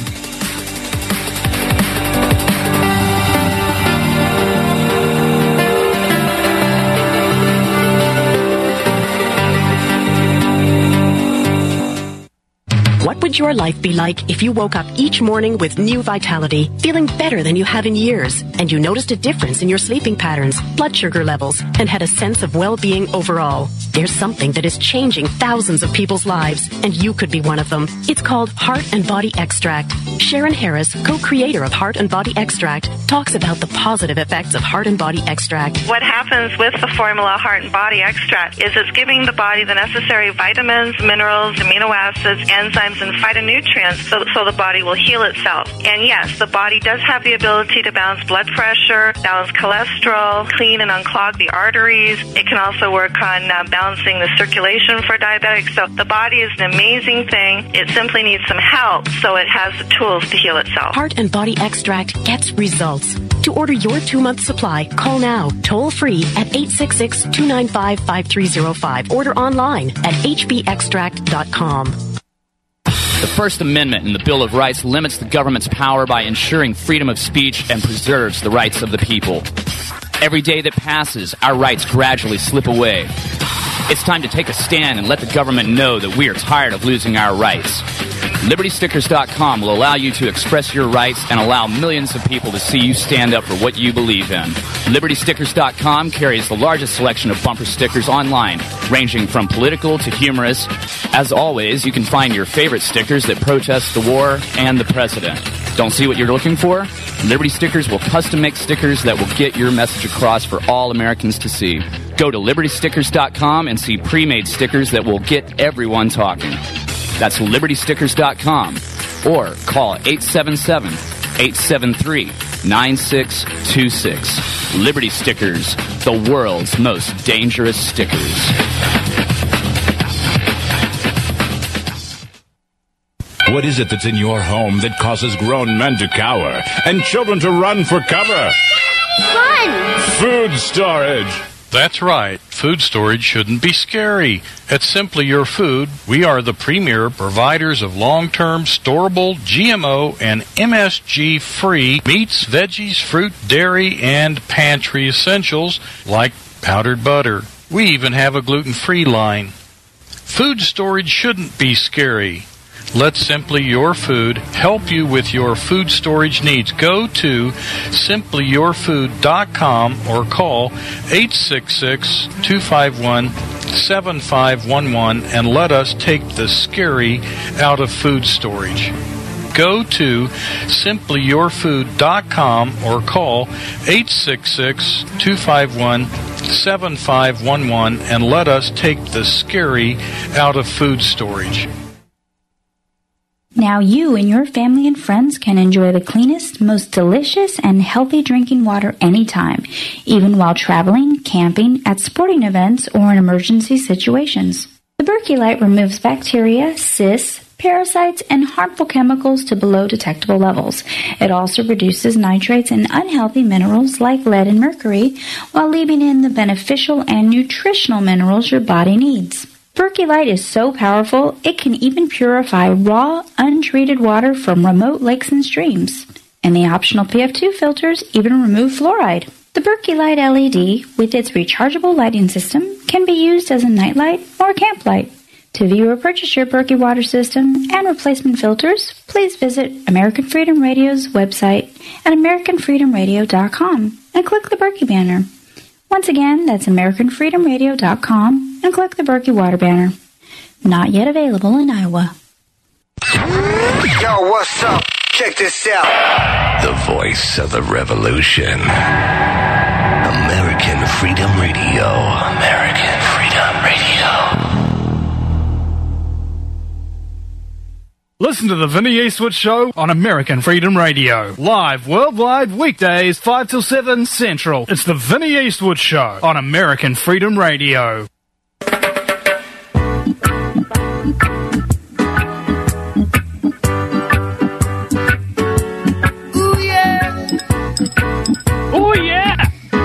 What would your life be like if you woke up each morning with new vitality, feeling better than you have in years, and you noticed a difference in your sleeping patterns, blood sugar levels, and had a sense of well-being overall? There's something that is changing thousands of people's lives, and you could be one of them. It's called Heart and Body Extract. Sharon Harris, co-creator of Heart and Body Extract, talks about the positive effects of Heart and Body Extract. What happens with the formula Heart and Body Extract is it's giving the body the necessary vitamins, minerals, amino acids, enzymes, and phytonutrients so, so the body will heal itself. And yes, the body does have the ability to balance blood pressure, balance cholesterol, clean and unclog the arteries. It can also work on uh, balancing the circulation for diabetics. So the body is an amazing thing. It simply needs some help so it has the tools to heal itself. Heart and Body Extract gets results. To order your two-month supply, call now, toll-free at eight six six, two nine five, five three zero five. Order online at h b extract dot com. First Amendment in the Bill of Rights limits the government's power by ensuring freedom of speech and preserves the rights of the people. Every day that passes, our rights gradually slip away. It's time to take a stand and let the government know that we are tired of losing our rights. Liberty Stickers dot com will allow you to express your rights and allow millions of people to see you stand up for what you believe in. Liberty Stickers dot com carries the largest selection of bumper stickers online, ranging from political to humorous. As always, you can find your favorite stickers that protest the war and the president. Don't see what you're looking for? Liberty Stickers will custom make stickers that will get your message across for all Americans to see. Go to Liberty Stickers dot com and see pre-made stickers that will get everyone talking. That's Liberty Stickers dot com or call eight seven seven, eight seven three, nine six two six. Liberty Stickers, the world's most dangerous stickers. What is it that's in your home that causes grown men to cower and children to run for cover? Fun! Food storage. That's right. Food storage shouldn't be scary. At Simply Your Food, we are the premier providers of long-term, storable, G M O, and M S G-free meats, veggies, fruit, dairy, and pantry essentials like powdered butter. We even have a gluten-free line. Food storage shouldn't be scary. Let Simply Your Food help you with your food storage needs. Go to Simply Your Food dot com or call eight six six, two five one, seven five one one and let us take the scary out of food storage. Go to Simply Your Food dot com or call eight six six, two five one, seven five one one and let us take the scary out of food storage. Now you and your family and friends can enjoy the cleanest, most delicious, and healthy drinking water anytime, even while traveling, camping, at sporting events, or in emergency situations. The Berkey Light removes bacteria, cysts, parasites, and harmful chemicals to below detectable levels. It also reduces nitrates and unhealthy minerals like lead and mercury, while leaving in the beneficial and nutritional minerals your body needs. Berkey Light is so powerful, it can even purify raw, untreated water from remote lakes and streams. And the optional P F two filters even remove fluoride. The Berkey Light L E D, with its rechargeable lighting system, can be used as a nightlight or camp light. To view or purchase your Berkey water system and replacement filters, please visit American Freedom Radio's website at American Freedom Radio dot com and click the Berkey banner. Once again, that's American Freedom Radio dot com and click the Berkey Water banner. Not yet available in Iowa. Yo, what's up? Check this out. The voice of the revolution. American Freedom Radio. American Freedom Radio. Listen to the Vinny Eastwood Show on American Freedom Radio. Live worldwide weekdays, five till seven Central. It's the Vinny Eastwood Show on American Freedom Radio. Ooh, yeah. Oh, yeah!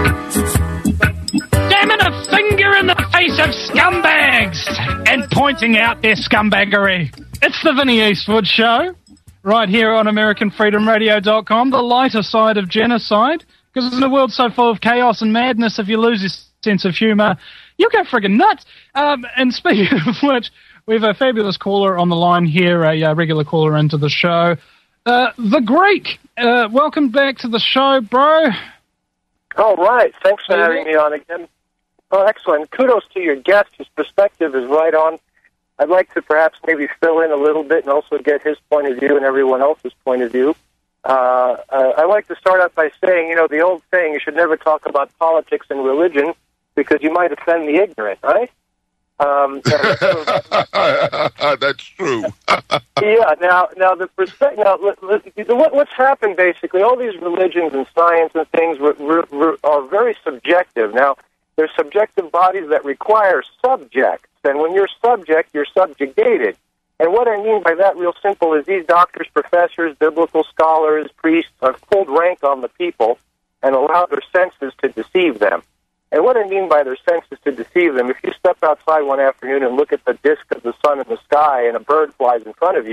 Jamming a finger in the face of scumbags and pointing out their scumbaggery. It's the Vinny Eastwood Show, right here on American Freedom Radio dot com, the lighter side of genocide. Because in a world so full of chaos and madness, if you lose your sense of humour, you go friggin' nuts. Um, and speaking of which, we have a fabulous caller on the line here, a uh, regular caller into the show. Uh, the Greek, uh, welcome back to the show, bro. All right, thanks for having me on again. Oh, excellent. Kudos to your guest. His perspective is right on. I'd like to perhaps maybe fill in a little bit and also get his point of view and everyone else's point of view. Uh, uh, I like to start out by saying, you know, the old saying, you should never talk about politics and religion because you might offend the ignorant, right? Um, That's true. yeah. Now, now the perspective. Now, what, what's happened basically? All these religions and science and things re, re, re, are very subjective. Now, they're subjective bodies that require subjects. And when you're subject, you're subjugated. And what I mean by that, real simple, is these doctors, professors, biblical scholars, priests have pulled rank on the people and allowed their senses to deceive them. And what I mean by their senses to deceive them, if you step outside one afternoon and look at the disk of the sun in the sky and a bird flies in front of you,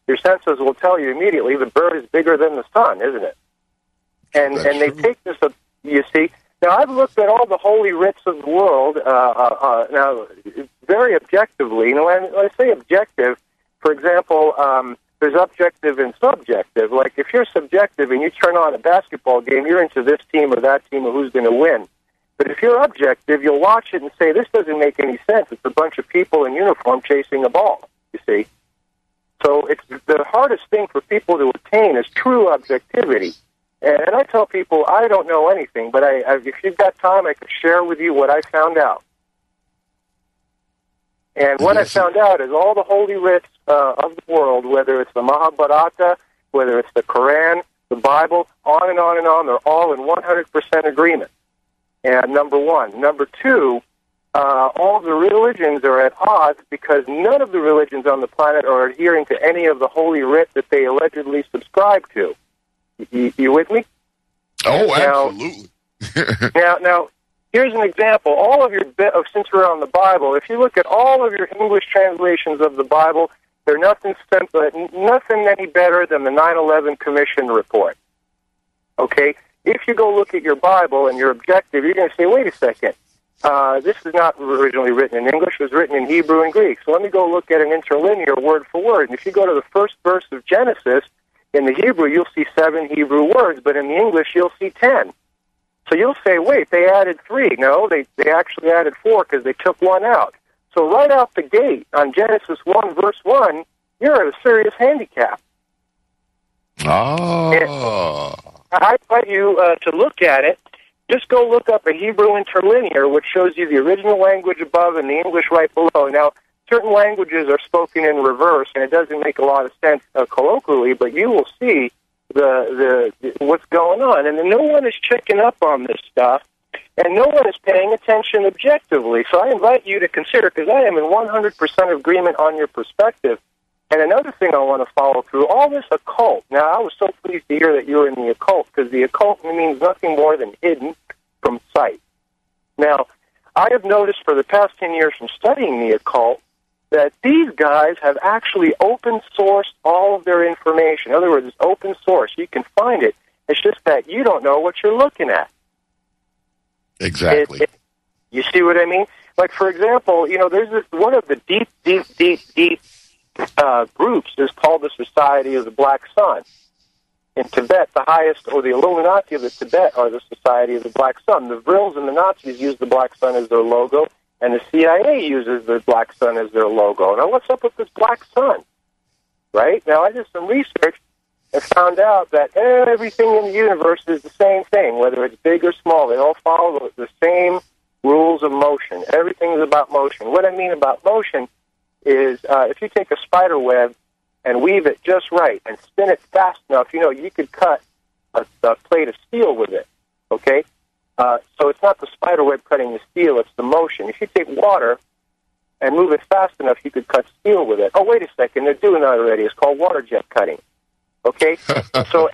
your senses will tell you immediately the bird is bigger than the sun, isn't it? And That's and they true. take this, uh, you see. Now, I've looked at all the holy writs of the world, uh, uh, uh, now, very objectively. You know, when, when I say objective, for example, um, there's objective and subjective. Like, if you're subjective and you turn on a basketball game, you're into this team or that team or who's going to win. But if you're objective, you'll watch it and say, this doesn't make any sense. It's a bunch of people in uniform chasing a ball, you see. So it's the hardest thing for people to attain is true objectivity. And I tell people, I don't know anything, but I, I, if you've got time, I could share with you what I found out. And what I found out is all the holy writs uh, of the world, whether it's the Mahabharata, whether it's the Quran, the Bible, on and on and on, they're all in one hundred percent agreement. And number one. Number two, uh, all the religions are at odds because none of the religions on the planet are adhering to any of the holy writ that they allegedly subscribe to. You, you with me? Oh, now, absolutely. now, now, here's an example. All of your, oh, since we're on the Bible, if you look at all of your English translations of the Bible, they're nothing, nothing any better than the nine eleven Commission report. Okay? If you go look at your Bible and you're objective, you're going to say, wait a second, uh, this is not originally written in English, it was written in Hebrew and Greek. So let me go look at an interlinear word for word. And if you go to the first verse of Genesis, in the Hebrew, you'll see seven Hebrew words, but in the English, you'll see ten. So you'll say, wait, they added three. No, they, they actually added four because they took one out. So right out the gate, on Genesis one, verse one, you're at a serious handicap. Oh. I invite you uh, to look at it. Just go look up a Hebrew interlinear, which shows you the original language above and the English right below. Now, certain languages are spoken in reverse, and it doesn't make a lot of sense uh, colloquially, but you will see the, the the what's going on. And no one is checking up on this stuff, and no one is paying attention objectively. So I invite you to consider, because I am in one hundred percent agreement on your perspective. And another thing I want to follow through, all this occult. Now, I was so pleased to hear that you were in the occult, because the occult means nothing more than hidden from sight. Now, I have noticed for the past ten years from studying the occult that these guys have actually open-sourced all of their information. In other words, it's open source. You can find it. It's just that you don't know what you're looking at. Exactly. It, it, you see what I mean? Like, for example, you know, there's this, one of the deep, deep, deep, deep uh, groups is called the Society of the Black Sun. In Tibet, the highest, or the Illuminati of the Tibet, are the Society of the Black Sun. The Vrills and the Nazis use the Black Sun as their logo, and the C I A uses the Black Sun as their logo. Now, what's up with this Black Sun? Right? Now, I did some research and found out that everything in the universe is the same thing, whether it's big or small. They all follow the same rules of motion. Everything is about motion. What I mean about motion is uh, if you take a spider web and weave it just right and spin it fast enough, you know, you could cut a, a plate of steel with it, okay? Uh, so it's not the spider web cutting the steel, it's the motion. If you take water and move it fast enough, you could cut steel with it. Oh, wait a second, they're doing that already. It's called water jet cutting, okay? So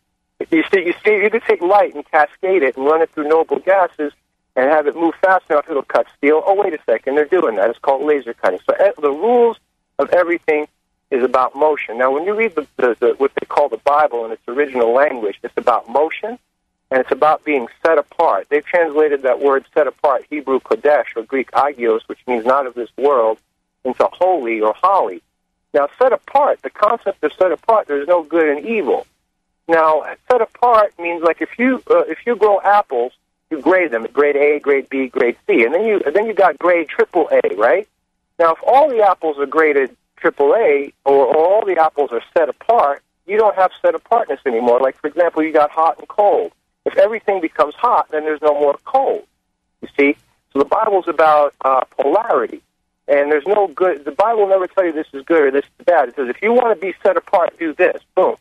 you see, you see, you could take light and cascade it and run it through noble gases and have it move fast enough, it'll cut steel. Oh, wait a second, they're doing that. It's called laser cutting. So the rules of everything is about motion. Now, when you read the, the, the what they call the Bible in its original language, it's about motion, and it's about being set apart. They've translated that word set apart, Hebrew kodesh or Greek agios, which means not of this world, into holy or holy. Now, set apart, the concept of set apart, there's no good and evil. Now, set apart means like if you uh, if you grow apples, you grade them, grade A, grade B, grade C, and then you and then you got grade triple A, right? Now, if all the apples are graded triple A, or, or all the apples are set apart, you don't have set apartness anymore. Like, for example, you got hot and cold. If everything becomes hot, then there's no more cold, you see? So the Bible's about uh, polarity, and there's no good. The Bible will never tell you this is good or this is bad. It says, if you want to be set apart, do this. Boom.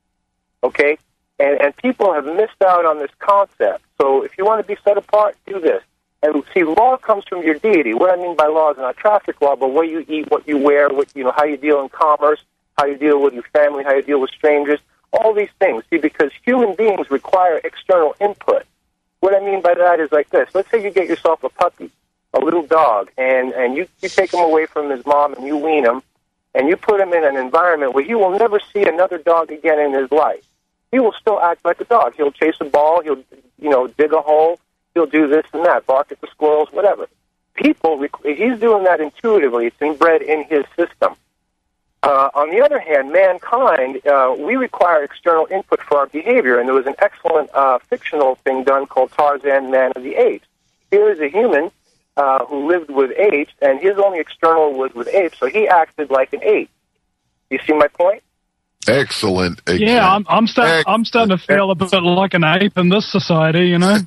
Okay? And, and people have missed out on this concept. So if you want to be set apart, do this. And see, law comes from your deity. What I mean by law is not traffic law, but what you eat, what you wear, what you know, how you deal in commerce, how you deal with your family, how you deal with strangers, all these things. See, because human beings require external input. What I mean by that is like this. Let's say you get yourself a puppy, a little dog, and, and you, you take him away from his mom and you wean him, and you put him in an environment where he will never see another dog again in his life, he will still act like a dog. He'll chase a ball. He'll, you know, dig a hole. He'll do this and that, bark at the squirrels, whatever. People, he's doing that intuitively. It's inbred in his system. Uh, on the other hand, mankind, uh, we require external input for our behavior, and there was an excellent uh, fictional thing done called Tarzan, Man of the Apes. Here is a human uh, who lived with apes, and his only external was with apes, so he acted like an ape. You see my point? Excellent. Example. Yeah, I'm, I'm, start, I'm starting to feel a bit like an ape in this society, you know?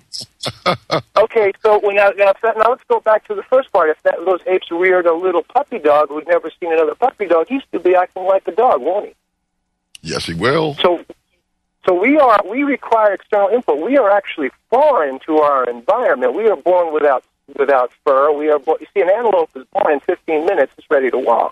Okay, so when now, now, now let's go back to the first part. If that, those apes reared a little puppy dog who'd never seen another puppy dog, he'd still be acting like a dog, won't he? Yes, he will. So, so we are we require external input. We are actually foreign to our environment. We are born without without fur. We are born, you see, an antelope is born in fifteen minutes. It's ready to walk.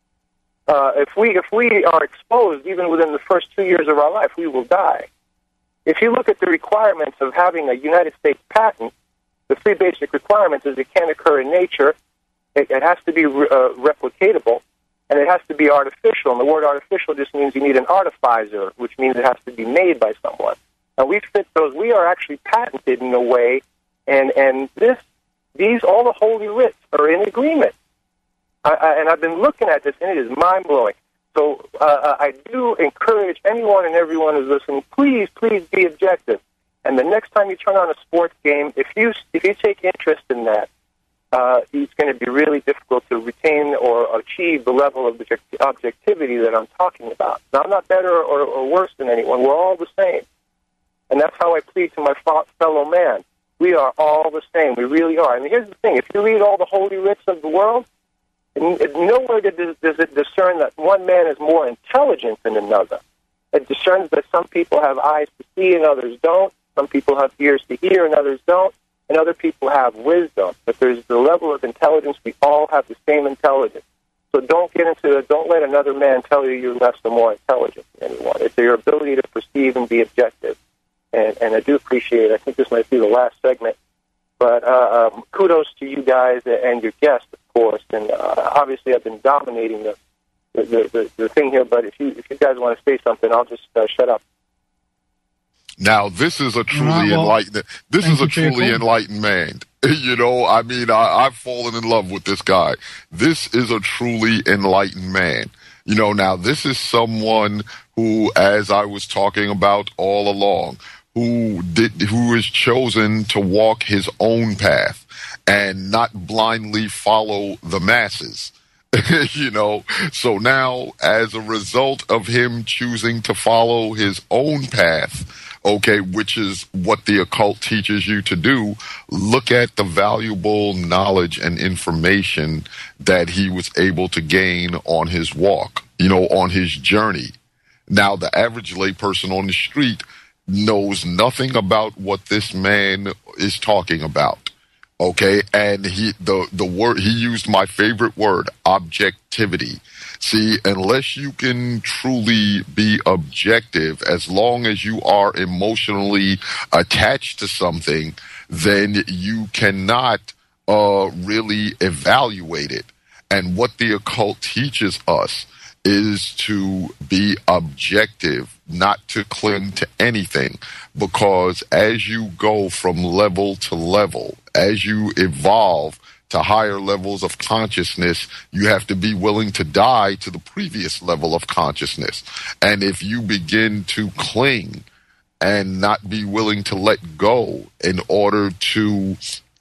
Uh, if we if we are exposed even within the first two years of our life, we will die. If you look at the requirements of having a United States patent, the three basic requirements is it can't occur in nature, it, it has to be uh, replicatable, and it has to be artificial. And the word artificial just means you need an artificer, which means it has to be made by someone. And we fit those. We are actually patented in a way, and and this these all the holy writs are in agreement. I, I, and I've been looking at this, and it is mind-blowing. So uh, I do encourage anyone and everyone who's listening, please, please be objective. And the next time you turn on a sports game, if you if you take interest in that, uh, it's going to be really difficult to retain or achieve the level of object- objectivity that I'm talking about. Now, I'm not better or, or worse than anyone. We're all the same. And that's how I plead to my fellow man. We are all the same. We really are. And here's the thing. If you read all the holy writs of the world, nowhere does it discern that one man is more intelligent than another. It discerns that some people have eyes to see and others don't. Some people have ears to hear and others don't. And other people have wisdom. But there's the level of intelligence. We all have the same intelligence. So don't get into it. Don't let another man tell you you're less or more intelligent than anyone. It's your ability to perceive and be objective. And, and I do appreciate it. I think this might be the last segment. But uh, um, kudos to you guys and your guests, of course. And uh, obviously, I've been dominating the the, the the thing here. But if you if you guys want to say something, I'll just uh, shut up. Now, this is a truly Uh, well, enlightened. This is a truly Jacob. enlightened man. You know, I mean, I, I've fallen in love with this guy. This is a truly enlightened man. You know, now this is someone who, as I was talking about all along, who did, who has chosen to walk his own path and not blindly follow the masses. You know, so now as a result of him choosing to follow his own path, okay, which is what the occult teaches you to do, look at the valuable knowledge and information that he was able to gain on his walk, you know, on his journey. Now, the average layperson on the street knows nothing about what this man is talking about. Okay, and he the the word he used my favorite word, objectivity. See, unless you can truly be objective, as long as you are emotionally attached to something, then you cannot uh, really evaluate it. And what the occult teaches us is to be objective, not to cling to anything, because as you go from level to level, as you evolve to higher levels of consciousness, you have to be willing to die to the previous level of consciousness. And if you begin to cling and not be willing to let go in order to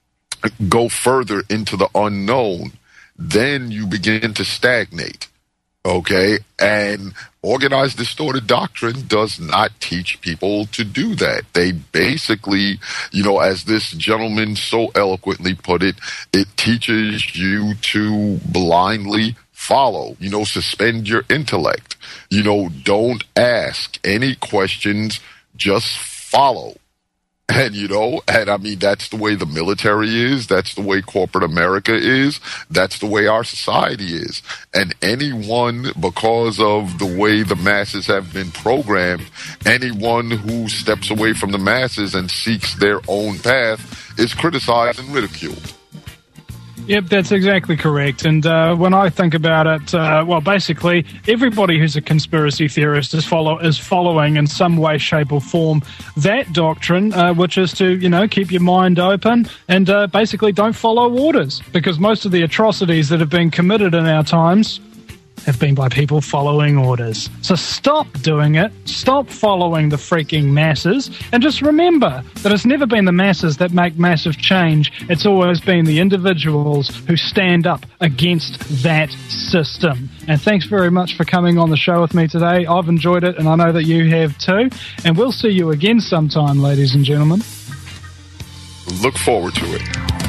go further into the unknown, then you begin to stagnate. Okay, and organized distorted doctrine does not teach people to do that. They basically, you know, as this gentleman so eloquently put it, it teaches you to blindly follow, you know, suspend your intellect. You know, don't ask any questions, just follow. And, you know, and I mean, that's the way the military is. That's the way corporate America is. That's the way our society is. And anyone, because of the way the masses have been programmed, anyone who steps away from the masses and seeks their own path is criticized and ridiculed. Yep, that's exactly correct. And uh, when I think about it, uh, well, basically, everybody who's a conspiracy theorist is follow is following in some way, shape, or form that doctrine, uh, which is to, you know, keep your mind open and uh, basically don't follow orders, because most of the atrocities that have been committed in our times have been by people following orders. So stop doing it, stop following the freaking masses, and just remember that it's never been the masses that make massive change. It's always been the individuals who stand up against that system. And thanks very much for coming on the show with me today. I've enjoyed it, and I know that you have too. And we'll see you again sometime, ladies and gentlemen. Look forward to it.